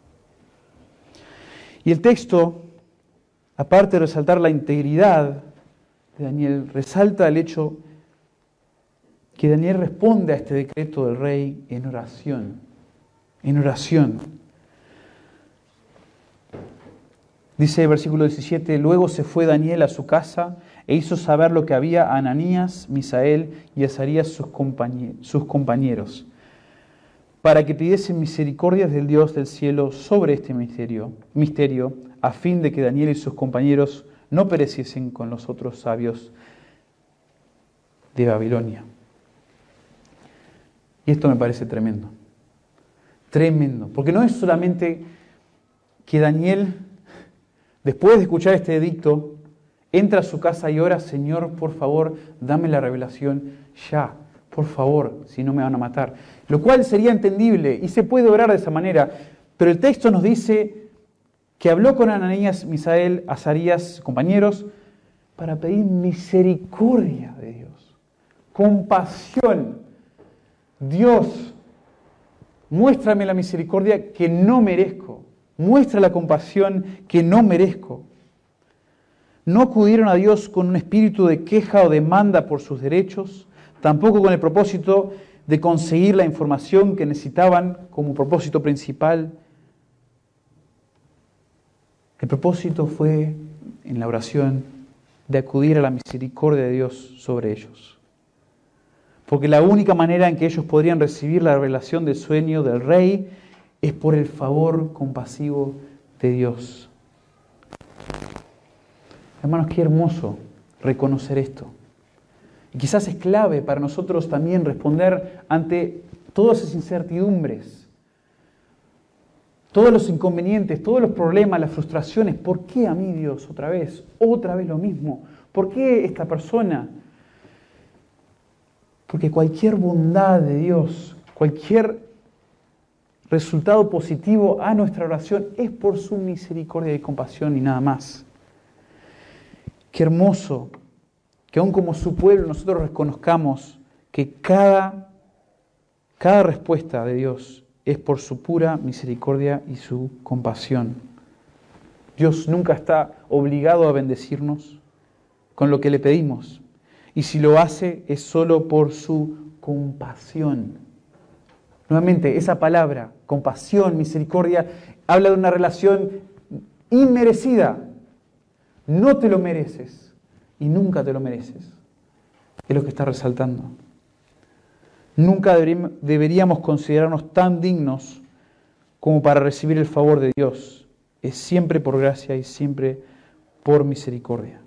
Y el texto, aparte de resaltar la integridad de Daniel, resalta el hecho que Daniel responde a este decreto del rey en oración, en oración. Dice el versículo diecisiete, luego se fue Daniel a su casa e hizo saber lo que había a Ananías, Misael y Azarías sus compañeros, sus compañeros, para que pidiesen misericordias del Dios del cielo sobre este misterio, misterio, a fin de que Daniel y sus compañeros no pereciesen con los otros sabios de Babilonia. Y esto me parece tremendo, tremendo, porque no es solamente que Daniel, después de escuchar este edicto, entra a su casa y ora, Señor, por favor, dame la revelación ya, por favor, si no me van a matar. Lo cual sería entendible y se puede orar de esa manera, pero el texto nos dice que habló con Ananías, Misael, Azarías, compañeros, para pedir misericordia de Dios, compasión. Dios, muéstrame la misericordia que no merezco, muestra la compasión que no merezco. No acudieron a Dios con un espíritu de queja o demanda por sus derechos, tampoco con el propósito de conseguir la información que necesitaban como propósito principal. El propósito fue, en la oración, de acudir a la misericordia de Dios sobre ellos. Porque la única manera en que ellos podrían recibir la revelación del sueño del rey es por el favor compasivo de Dios. Hermanos, qué hermoso reconocer esto. Y quizás es clave para nosotros también responder ante todas esas incertidumbres, todos los inconvenientes, todos los problemas, las frustraciones. ¿Por qué a mí, Dios, otra vez? Otra vez lo mismo. ¿Por qué esta persona? Porque cualquier bondad de Dios, cualquier resultado positivo a nuestra oración es por su misericordia y compasión y nada más. Qué hermoso que aún como su pueblo nosotros reconozcamos que cada, cada respuesta de Dios es por su pura misericordia y su compasión. Dios nunca está obligado a bendecirnos con lo que le pedimos. Y si lo hace es solo por su compasión. Nuevamente, esa palabra, compasión, misericordia, habla de una relación inmerecida. No te lo mereces y nunca te lo mereces. Es lo que está resaltando. Nunca deberíamos considerarnos tan dignos como para recibir el favor de Dios. Es siempre por gracia y siempre por misericordia.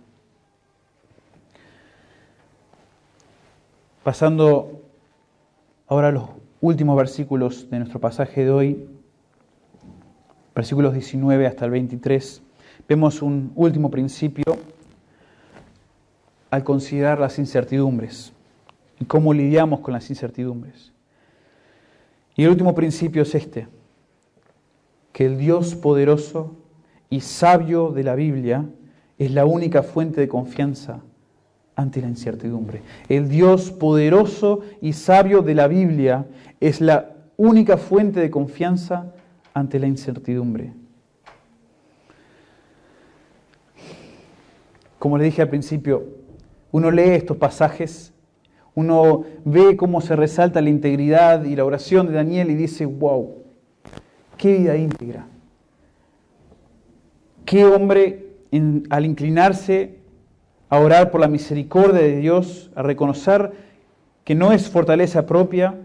Pasando ahora a los últimos versículos de nuestro pasaje de hoy, versículos diecinueve hasta el veintitrés, vemos un último principio al considerar las incertidumbres y cómo lidiamos con las incertidumbres. Y el último principio es este, que el Dios poderoso y sabio de la Biblia es la única fuente de confianza ante la incertidumbre. El Dios poderoso y sabio de la Biblia es la única fuente de confianza ante la incertidumbre. como le dije al principio, uno lee estos pasajes, uno ve cómo se resalta la integridad y la oración de Daniel y dice, wow, qué vida íntegra. Qué hombre en, al inclinarse a orar por la misericordia de Dios, a reconocer que no es fortaleza propia,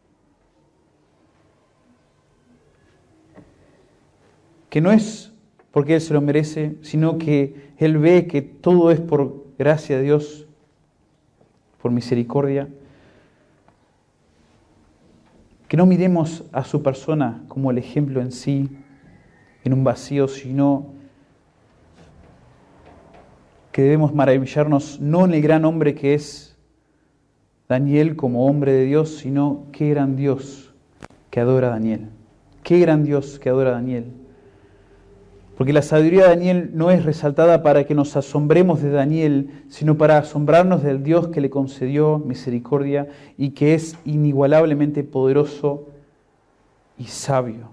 que no es porque Él se lo merece, sino que Él ve que todo es por gracia de Dios, por misericordia. Que no miremos a su persona como el ejemplo en sí, en un vacío, sino que debemos maravillarnos no en el gran hombre que es Daniel como hombre de Dios, sino qué gran Dios que adora a Daniel. Qué gran Dios que adora a Daniel. Porque la sabiduría de Daniel no es resaltada para que nos asombremos de Daniel, sino para asombrarnos del Dios que le concedió misericordia y que es inigualablemente poderoso y sabio.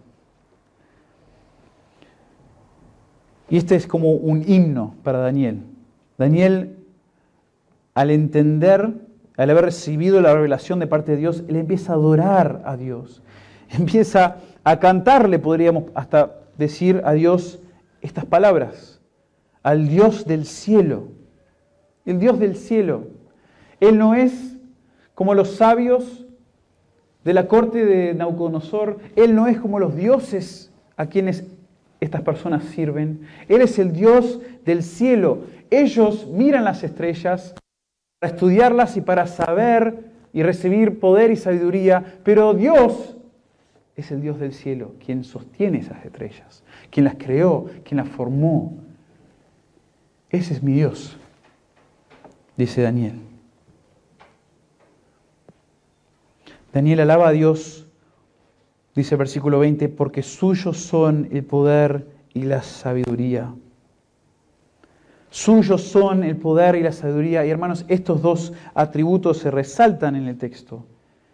Y este es como un himno para Daniel. Daniel, al entender, al haber recibido la revelación de parte de Dios, él empieza a adorar a Dios. Empieza a cantarle, podríamos hasta decir a Dios estas palabras, al Dios del cielo, el Dios del cielo. Él no es como los sabios de la corte de Nabucodonosor, Él no es como los dioses a quienes estas personas sirven. Él es el Dios del cielo. Ellos miran las estrellas para estudiarlas y para saber y recibir poder y sabiduría, pero Dios es el Dios del cielo, quien sostiene esas estrellas, quien las creó, quien las formó. Ese es mi Dios, dice Daniel. Daniel alaba a Dios, dice el versículo veinte, porque suyos son el poder y la sabiduría. Suyos son el poder y la sabiduría. Y hermanos, estos dos atributos se resaltan en el texto.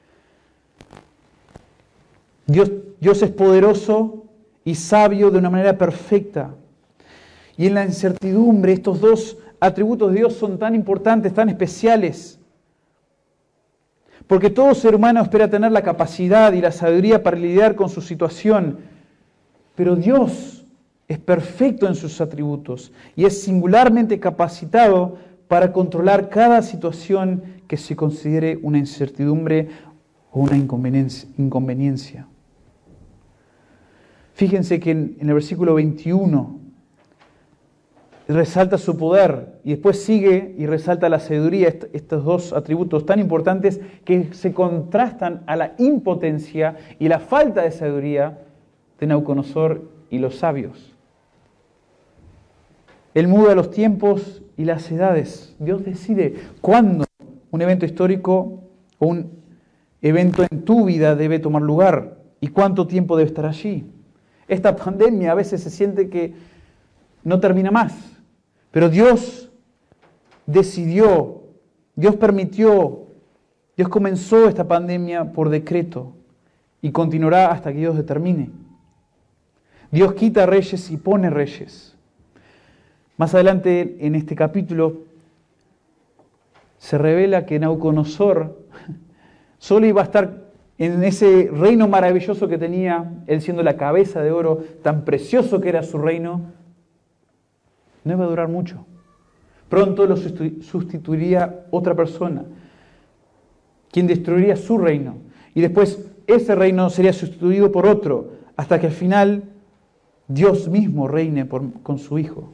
Dios, Dios es poderoso y sabio de una manera perfecta. Y en la incertidumbre, estos dos atributos de Dios son tan importantes, tan especiales. Porque todo ser humano espera tener la capacidad y la sabiduría para lidiar con su situación. Pero Dios es perfecto en sus atributos y es singularmente capacitado para controlar cada situación que se considere una incertidumbre o una inconveniencia. Fíjense que en, en el versículo veintiuno resalta su poder y después sigue y resalta la sabiduría, est- estos dos atributos tan importantes que se contrastan a la impotencia y la falta de sabiduría de Nabucodonosor y los sabios. Él muda los tiempos y las edades. Dios decide cuándo un evento histórico o un evento en tu vida debe tomar lugar y cuánto tiempo debe estar allí. Esta pandemia a veces se siente que no termina más, pero Dios decidió, Dios permitió, Dios comenzó esta pandemia por decreto y continuará hasta que Dios determine. Dios quita reyes y pone reyes. Más adelante en este capítulo se revela que Nabucodonosor solo iba a estar en ese reino maravilloso que tenía, él siendo la cabeza de oro, tan precioso que era su reino, no iba a durar mucho. Pronto lo sustituiría otra persona, quien destruiría su reino. Y después ese reino sería sustituido por otro, hasta que al final Dios mismo reine por, con su Hijo.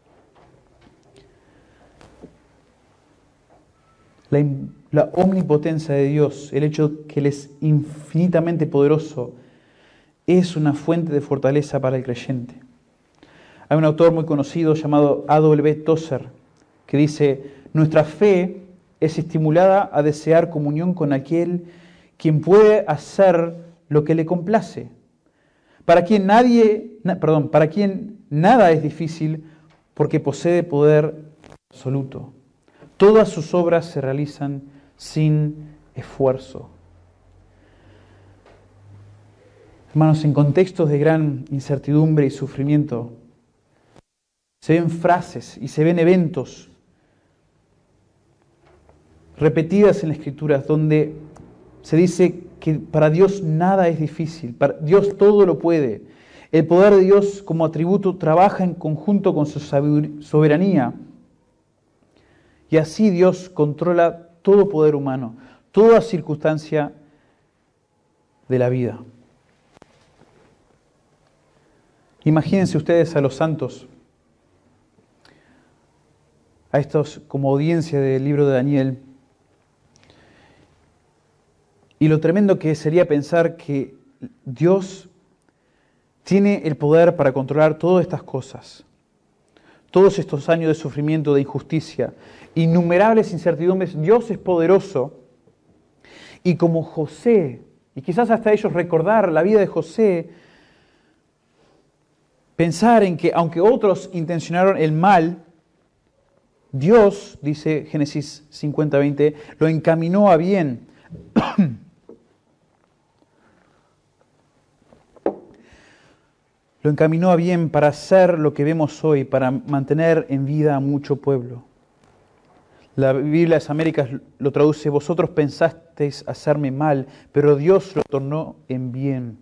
La, la omnipotencia de Dios, el hecho que Él es infinitamente poderoso, es una fuente de fortaleza para el creyente. Hay un autor muy conocido llamado A W Tozer que dice: nuestra fe es estimulada a desear comunión con aquel quien puede hacer lo que le complace, para quien nadie, na, perdón, para quien nada es difícil, porque posee poder absoluto. Todas sus obras se realizan sin esfuerzo. Hermanos, en contextos de gran incertidumbre y sufrimiento, Se ven frases y se ven eventos repetidas en la Escritura donde se dice que para Dios nada es difícil, para Dios todo lo puede. El poder de Dios como atributo trabaja en conjunto con su soberanía. Y así Dios controla todo poder humano, toda circunstancia de la vida. Imagínense ustedes a los santos, a estos como audiencia del libro de Daniel, y lo tremendo que sería pensar que Dios tiene el poder para controlar todas estas cosas. Todos estos años de sufrimiento, de injusticia, innumerables incertidumbres, Dios es poderoso. Y como José, y quizás hasta ellos recordar la vida de José, pensar en que aunque otros intencionaron el mal, Dios, dice Génesis cincuenta veinte, lo encaminó a bien. Lo encaminó a bien para hacer lo que vemos hoy, para mantener en vida a mucho pueblo. La Biblia de las Américas lo traduce: vosotros pensasteis hacerme mal, pero Dios lo tornó en bien.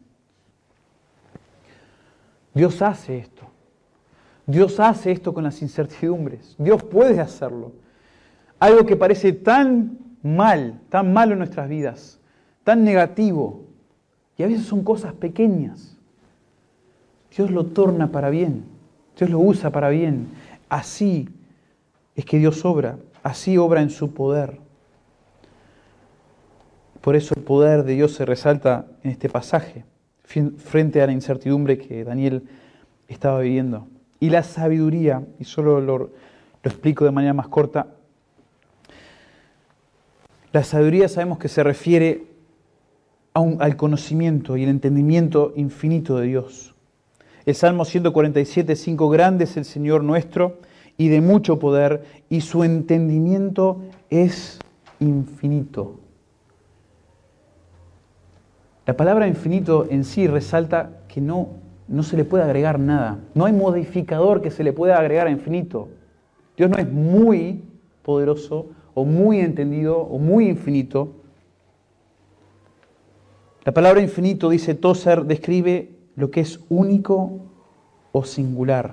Dios hace esto. Dios hace esto con las incertidumbres. Dios puede hacerlo. Algo que parece tan mal, tan malo en nuestras vidas, tan negativo, y a veces son cosas pequeñas. Dios lo torna para bien, Dios lo usa para bien. Así es que Dios obra, así obra en su poder. Por eso el poder de Dios se resalta en este pasaje, frente a la incertidumbre que Daniel estaba viviendo. Y la sabiduría, y solo lo, lo explico de manera más corta, la sabiduría sabemos que se refiere a un, al conocimiento y el entendimiento infinito de Dios. El Salmo ciento cuarenta y siete, cinco, grande es el Señor nuestro y de mucho poder, y su entendimiento es infinito. La palabra infinito en sí resalta que no, no se le puede agregar nada. No hay modificador que se le pueda agregar a infinito. Dios no es muy poderoso o muy entendido o muy infinito. La palabra infinito, dice Tozer, describe lo que es único o singular.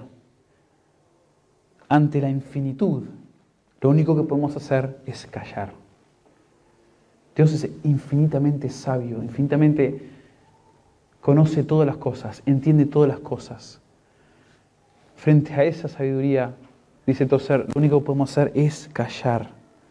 Ante la infinitud, lo único que podemos hacer es callar. Dios es infinitamente sabio, infinitamente conoce todas las cosas, entiende todas las cosas. Frente a esa sabiduría, dice Tozer, lo único que podemos hacer es callar.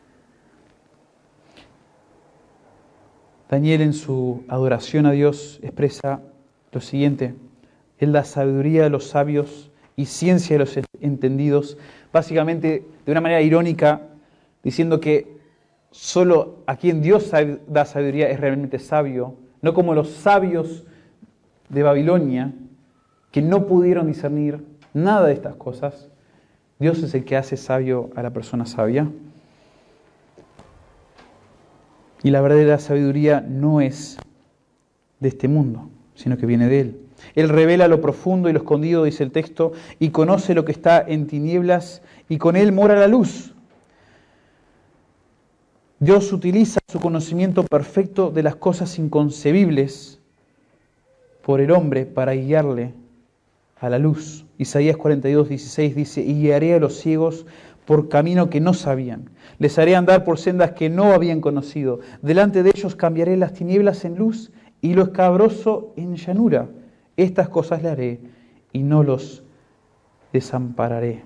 Daniel en su adoración a Dios expresa lo siguiente: Él da sabiduría a los sabios y ciencia a los entendidos, básicamente de una manera irónica, diciendo que solo a quien Dios da sabiduría es realmente sabio, no como los sabios de Babilonia, que no pudieron discernir nada de estas cosas. Dios es el que hace sabio a la persona sabia. Y la verdadera sabiduría no es de este mundo, sino que viene de Él. Él revela lo profundo y lo escondido, dice el texto, y conoce lo que está en tinieblas, y con Él mora la luz. Dios utiliza su conocimiento perfecto de las cosas inconcebibles por el hombre para guiarle a la luz. Isaías cuarenta y dos, dieciséis dice: y guiaré a los ciegos por camino que no sabían. Les haré andar por sendas que no habían conocido. Delante de ellos cambiaré las tinieblas en luz y lo escabroso en llanura. Estas cosas le haré y no los desampararé.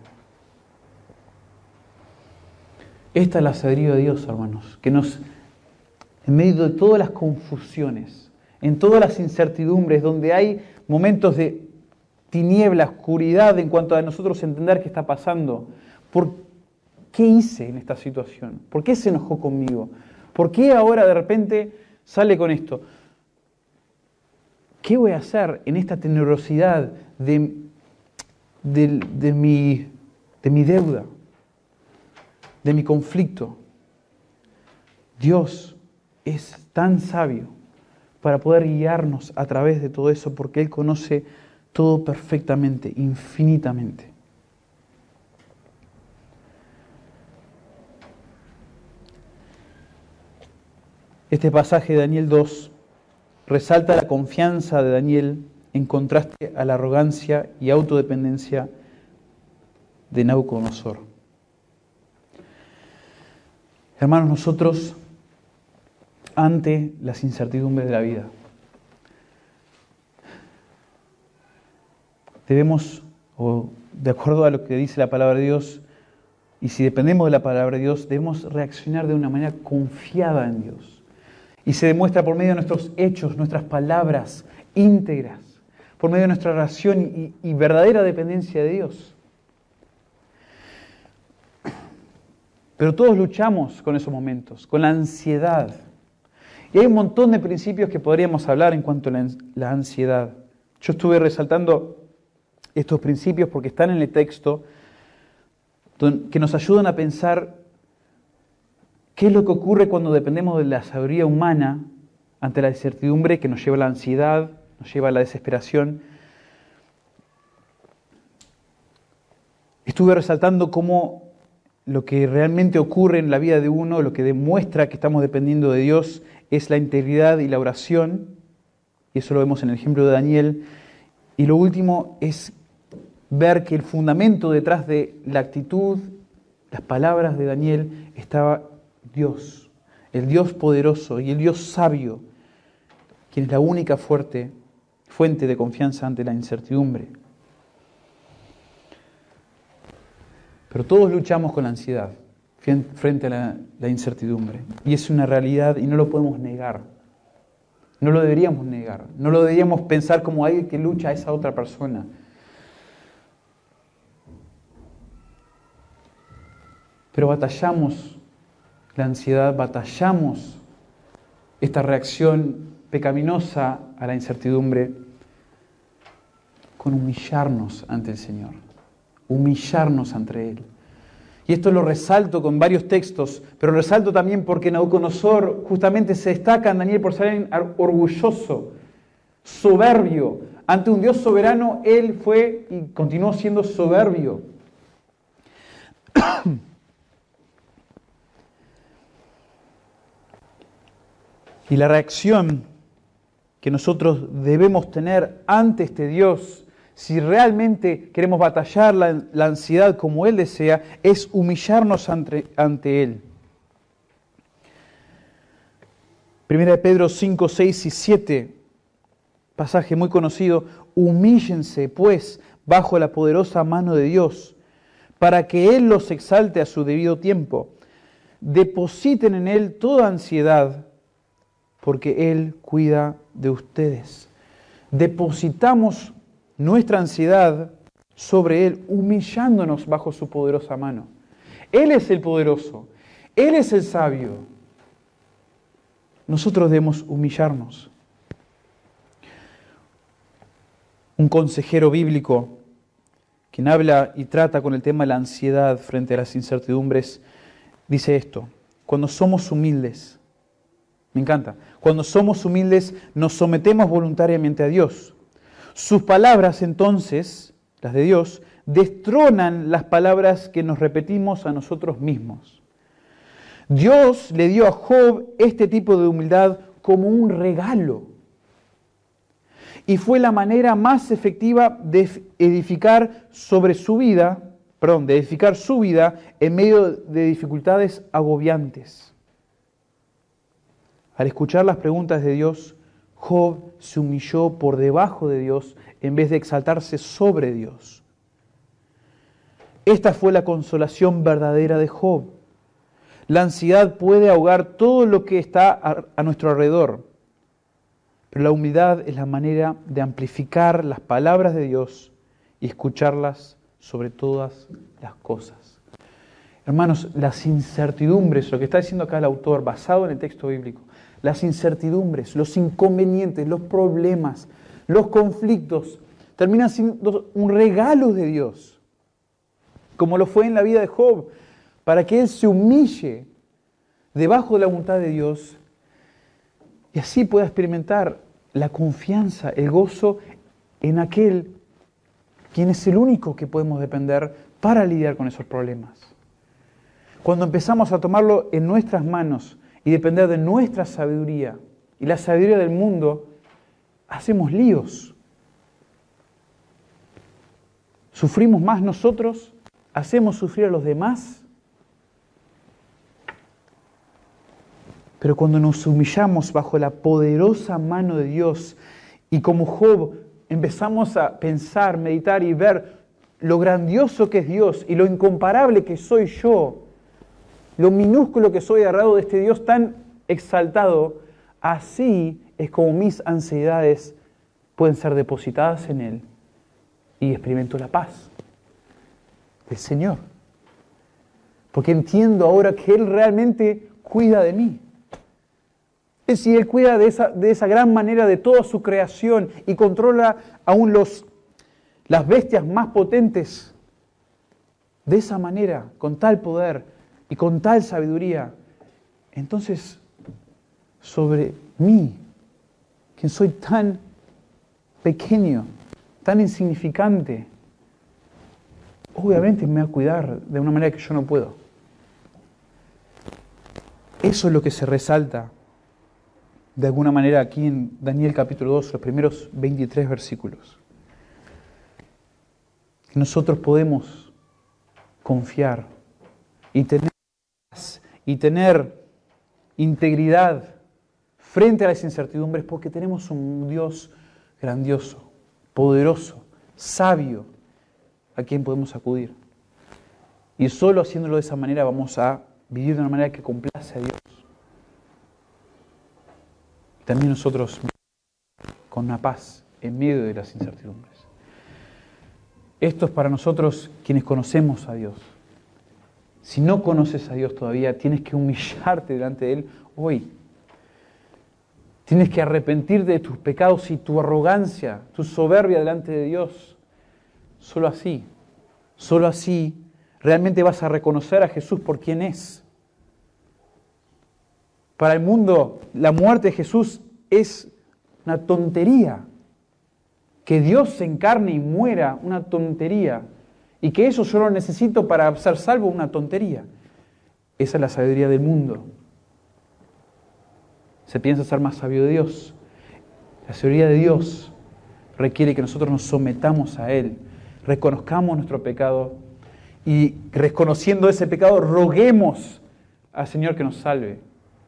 Esta es la sabiduría de Dios, hermanos, que nos, en medio de todas las confusiones, en todas las incertidumbres, donde hay momentos de tiniebla, oscuridad en cuanto a nosotros entender qué está pasando, ¿por qué hice en esta situación? ¿Por qué se enojó conmigo? ¿Por qué ahora de repente sale con esto? ¿Qué voy a hacer en esta tenebrosidad de, de, de, mi, de mi deuda, de mi conflicto? Dios es tan sabio para poder guiarnos a través de todo eso, porque Él conoce todo perfectamente, infinitamente. Este pasaje de Daniel dos resalta la confianza de Daniel en contraste a la arrogancia y autodependencia de Nabucodonosor. Hermanos, nosotros, ante las incertidumbres de la vida, debemos, o de acuerdo a lo que dice la palabra de Dios, y si dependemos de la palabra de Dios, debemos reaccionar de una manera confiada en Dios. Y se demuestra por medio de nuestros hechos, nuestras palabras íntegras, por medio de nuestra oración y, y verdadera dependencia de Dios. Pero todos luchamos con esos momentos, con la ansiedad. Y hay un montón de principios que podríamos hablar en cuanto a la, la ansiedad. Yo estuve resaltando estos principios porque están en el texto, que nos ayudan a pensar qué es lo que ocurre cuando dependemos de la sabiduría humana ante la incertidumbre que nos lleva a la ansiedad, nos lleva a la desesperación. Estuve resaltando cómo lo que realmente ocurre en la vida de uno, lo que demuestra que estamos dependiendo de Dios, es la integridad y la oración. Y eso lo vemos en el ejemplo de Daniel. Y lo último es ver que el fundamento detrás de la actitud, las palabras de Daniel, estaba Dios, el Dios poderoso y el Dios sabio, quien es la única fuerte, fuente de confianza ante la incertidumbre. Pero todos luchamos con la ansiedad frente a la, la incertidumbre. Y es una realidad y no lo podemos negar. No lo deberíamos negar. No lo deberíamos pensar como alguien que lucha a esa otra persona. Pero batallamos la ansiedad, batallamos esta reacción pecaminosa a la incertidumbre con humillarnos ante el Señor, humillarnos ante Él. Y esto lo resalto con varios textos, pero resalto también porque Nabucodonosor justamente se destaca en Daniel por ser orgulloso, soberbio. Ante un Dios soberano, él fue y continuó siendo soberbio. Y la reacción que nosotros debemos tener ante este Dios, si realmente queremos batallar la, la ansiedad como Él desea, es humillarnos ante, ante Él. Primera de Pedro cinco, seis y siete, pasaje muy conocido. Humíllense, pues, bajo la poderosa mano de Dios, para que Él los exalte a su debido tiempo. Depositen en Él toda ansiedad, porque Él cuida de ustedes. Depositamos nuestra ansiedad sobre Él, humillándonos bajo su poderosa mano. Él es el poderoso, Él es el sabio. Nosotros debemos humillarnos. Un consejero bíblico, quien habla y trata con el tema de la ansiedad frente a las incertidumbres, dice esto: cuando somos humildes, me encanta, cuando somos humildes nos sometemos voluntariamente a Dios. Sus palabras entonces, las de Dios, destronan las palabras que nos repetimos a nosotros mismos. Dios le dio a Job este tipo de humildad como un regalo. Y fue la manera más efectiva de edificar sobre su vida, perdón, de edificar su vida en medio de dificultades agobiantes. Al escuchar las preguntas de Dios, Job se humilló por debajo de Dios en vez de exaltarse sobre Dios. Esta fue la consolación verdadera de Job. La ansiedad puede ahogar todo lo que está a, a nuestro alrededor, pero la humildad es la manera de amplificar las palabras de Dios y escucharlas sobre todas las cosas. Hermanos, las incertidumbres, lo que está diciendo acá el autor, basado en el texto bíblico, las incertidumbres, los inconvenientes, los problemas, los conflictos, terminan siendo un regalo de Dios, como lo fue en la vida de Job, para que él se humille debajo de la voluntad de Dios y así pueda experimentar la confianza, el gozo en aquel quien es el único que podemos depender para lidiar con esos problemas. Cuando empezamos a tomarlo en nuestras manos y depender de nuestra sabiduría y la sabiduría del mundo, hacemos líos. ¿Sufrimos más nosotros? ¿Hacemos sufrir a los demás? Pero cuando nos humillamos bajo la poderosa mano de Dios y como Job empezamos a pensar, meditar y ver lo grandioso que es Dios y lo incomparable que soy yo, lo minúsculo que soy al lado de este Dios tan exaltado, así es como mis ansiedades pueden ser depositadas en Él y experimento la paz del Señor. Porque entiendo ahora que Él realmente cuida de mí. Es decir, Él cuida de esa, de esa gran manera de toda su creación y controla aún los, las bestias más potentes de esa manera, con tal poder y con tal sabiduría. Entonces, sobre mí, quien soy tan pequeño, tan insignificante, obviamente me va a cuidar de una manera que yo no puedo. Eso es lo que se resalta de alguna manera aquí en Daniel capítulo dos, los primeros veintitrés versículos. Nosotros podemos confiar y tener paz y tener integridad frente a las incertidumbres porque tenemos un Dios grandioso, poderoso, sabio, a quien podemos acudir. Y solo haciéndolo de esa manera vamos a vivir de una manera que complace a Dios. También nosotros con una paz en medio de las incertidumbres. Esto es para nosotros quienes conocemos a Dios. Si no conoces a Dios todavía, tienes que humillarte delante de Él hoy. Tienes que arrepentirte de tus pecados y tu arrogancia, tu soberbia delante de Dios. Solo así, solo así realmente vas a reconocer a Jesús por quien es. Para el mundo, la muerte de Jesús es una tontería. Que Dios se encarne y muera, una tontería. Y que eso yo lo necesito para ser salvo, una tontería. Esa es la sabiduría del mundo. Se piensa ser más sabio de Dios. La sabiduría de Dios requiere que nosotros nos sometamos a Él, reconozcamos nuestro pecado y reconociendo ese pecado roguemos al Señor que nos salve.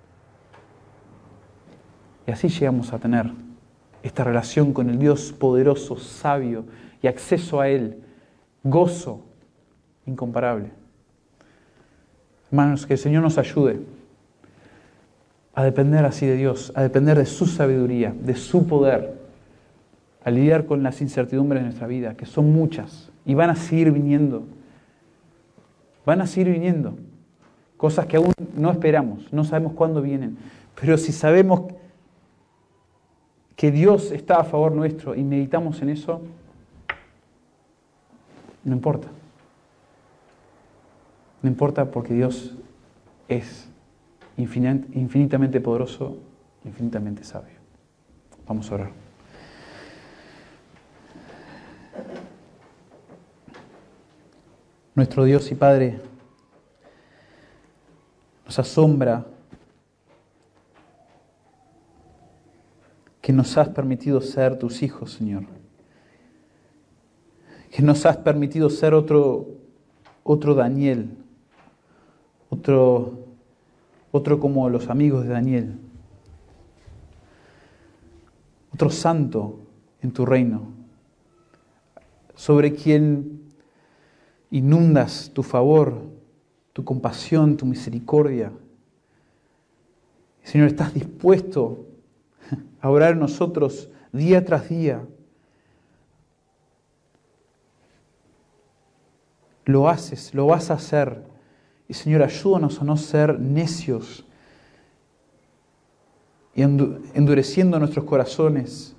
Y así llegamos a tener esta relación con el Dios poderoso, sabio y acceso a Él, gozo incomparable. Hermanos, que el Señor nos ayude a depender así de Dios, a depender de su sabiduría, de su poder, a lidiar con las incertidumbres de nuestra vida, que son muchas y van a seguir viniendo. Van a seguir viniendo. Cosas que aún no esperamos, no sabemos cuándo vienen. Pero si sabemos que Dios está a favor nuestro y meditamos en eso, no importa. No importa porque Dios es infinitamente poderoso, infinitamente sabio. Vamos a orar. Nuestro Dios y Padre, nos asombra que nos has permitido ser tus hijos, Señor. Que nos has permitido ser otro, otro Daniel, otro, otro como los amigos de Daniel, otro santo en tu reino, sobre quien inundas tu favor, tu compasión, tu misericordia. Señor, estás dispuesto a orar en nosotros día tras día. Lo haces, lo vas a hacer. Y Señor, ayúdanos a no ser necios y endureciendo nuestros corazones,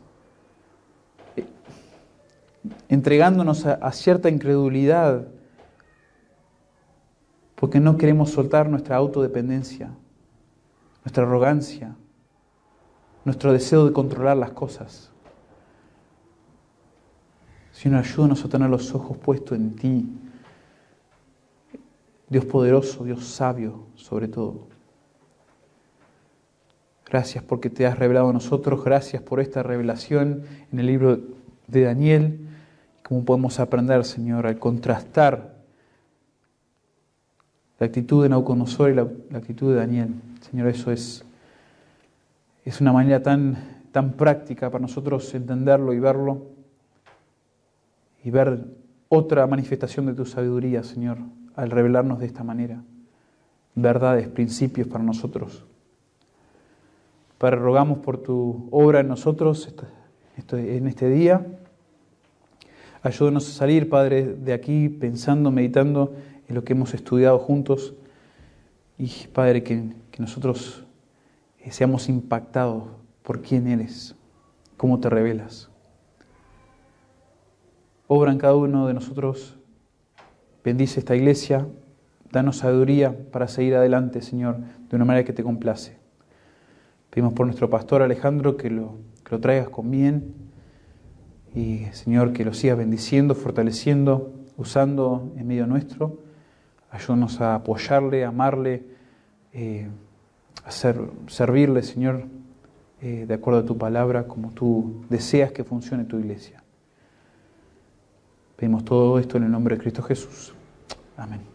entregándonos a, a cierta incredulidad, porque no queremos soltar nuestra autodependencia, nuestra arrogancia, nuestro deseo de controlar las cosas. Señor, ayúdanos a tener los ojos puestos en ti, Dios poderoso, Dios sabio sobre todo. Gracias porque te has revelado a nosotros. Gracias por esta revelación en el libro de Daniel. Cómo podemos aprender, Señor, al contrastar la actitud de Nabucodonosor y la, la actitud de Daniel. Señor, eso es, es una manera tan, tan práctica para nosotros entenderlo y verlo. Y ver otra manifestación de tu sabiduría, Señor, al revelarnos de esta manera. Verdades, principios para nosotros. Padre, rogamos por tu obra en nosotros en este día. Ayúdanos a salir, Padre, de aquí pensando, meditando en lo que hemos estudiado juntos. Y, Padre, que, que nosotros seamos impactados por quién eres, cómo te revelas. Obra en cada uno de nosotros. Bendice esta iglesia. Danos sabiduría para seguir adelante, Señor, de una manera que te complace. Pedimos por nuestro pastor Alejandro que lo, que lo traigas con bien y, Señor, que lo sigas bendiciendo, fortaleciendo, usando en medio nuestro. Ayúdanos a apoyarle, a amarle, eh, a ser, servirle, Señor, eh, de acuerdo a tu palabra, como tú deseas que funcione tu iglesia. Pedimos todo esto en el nombre de Cristo Jesús. Amén.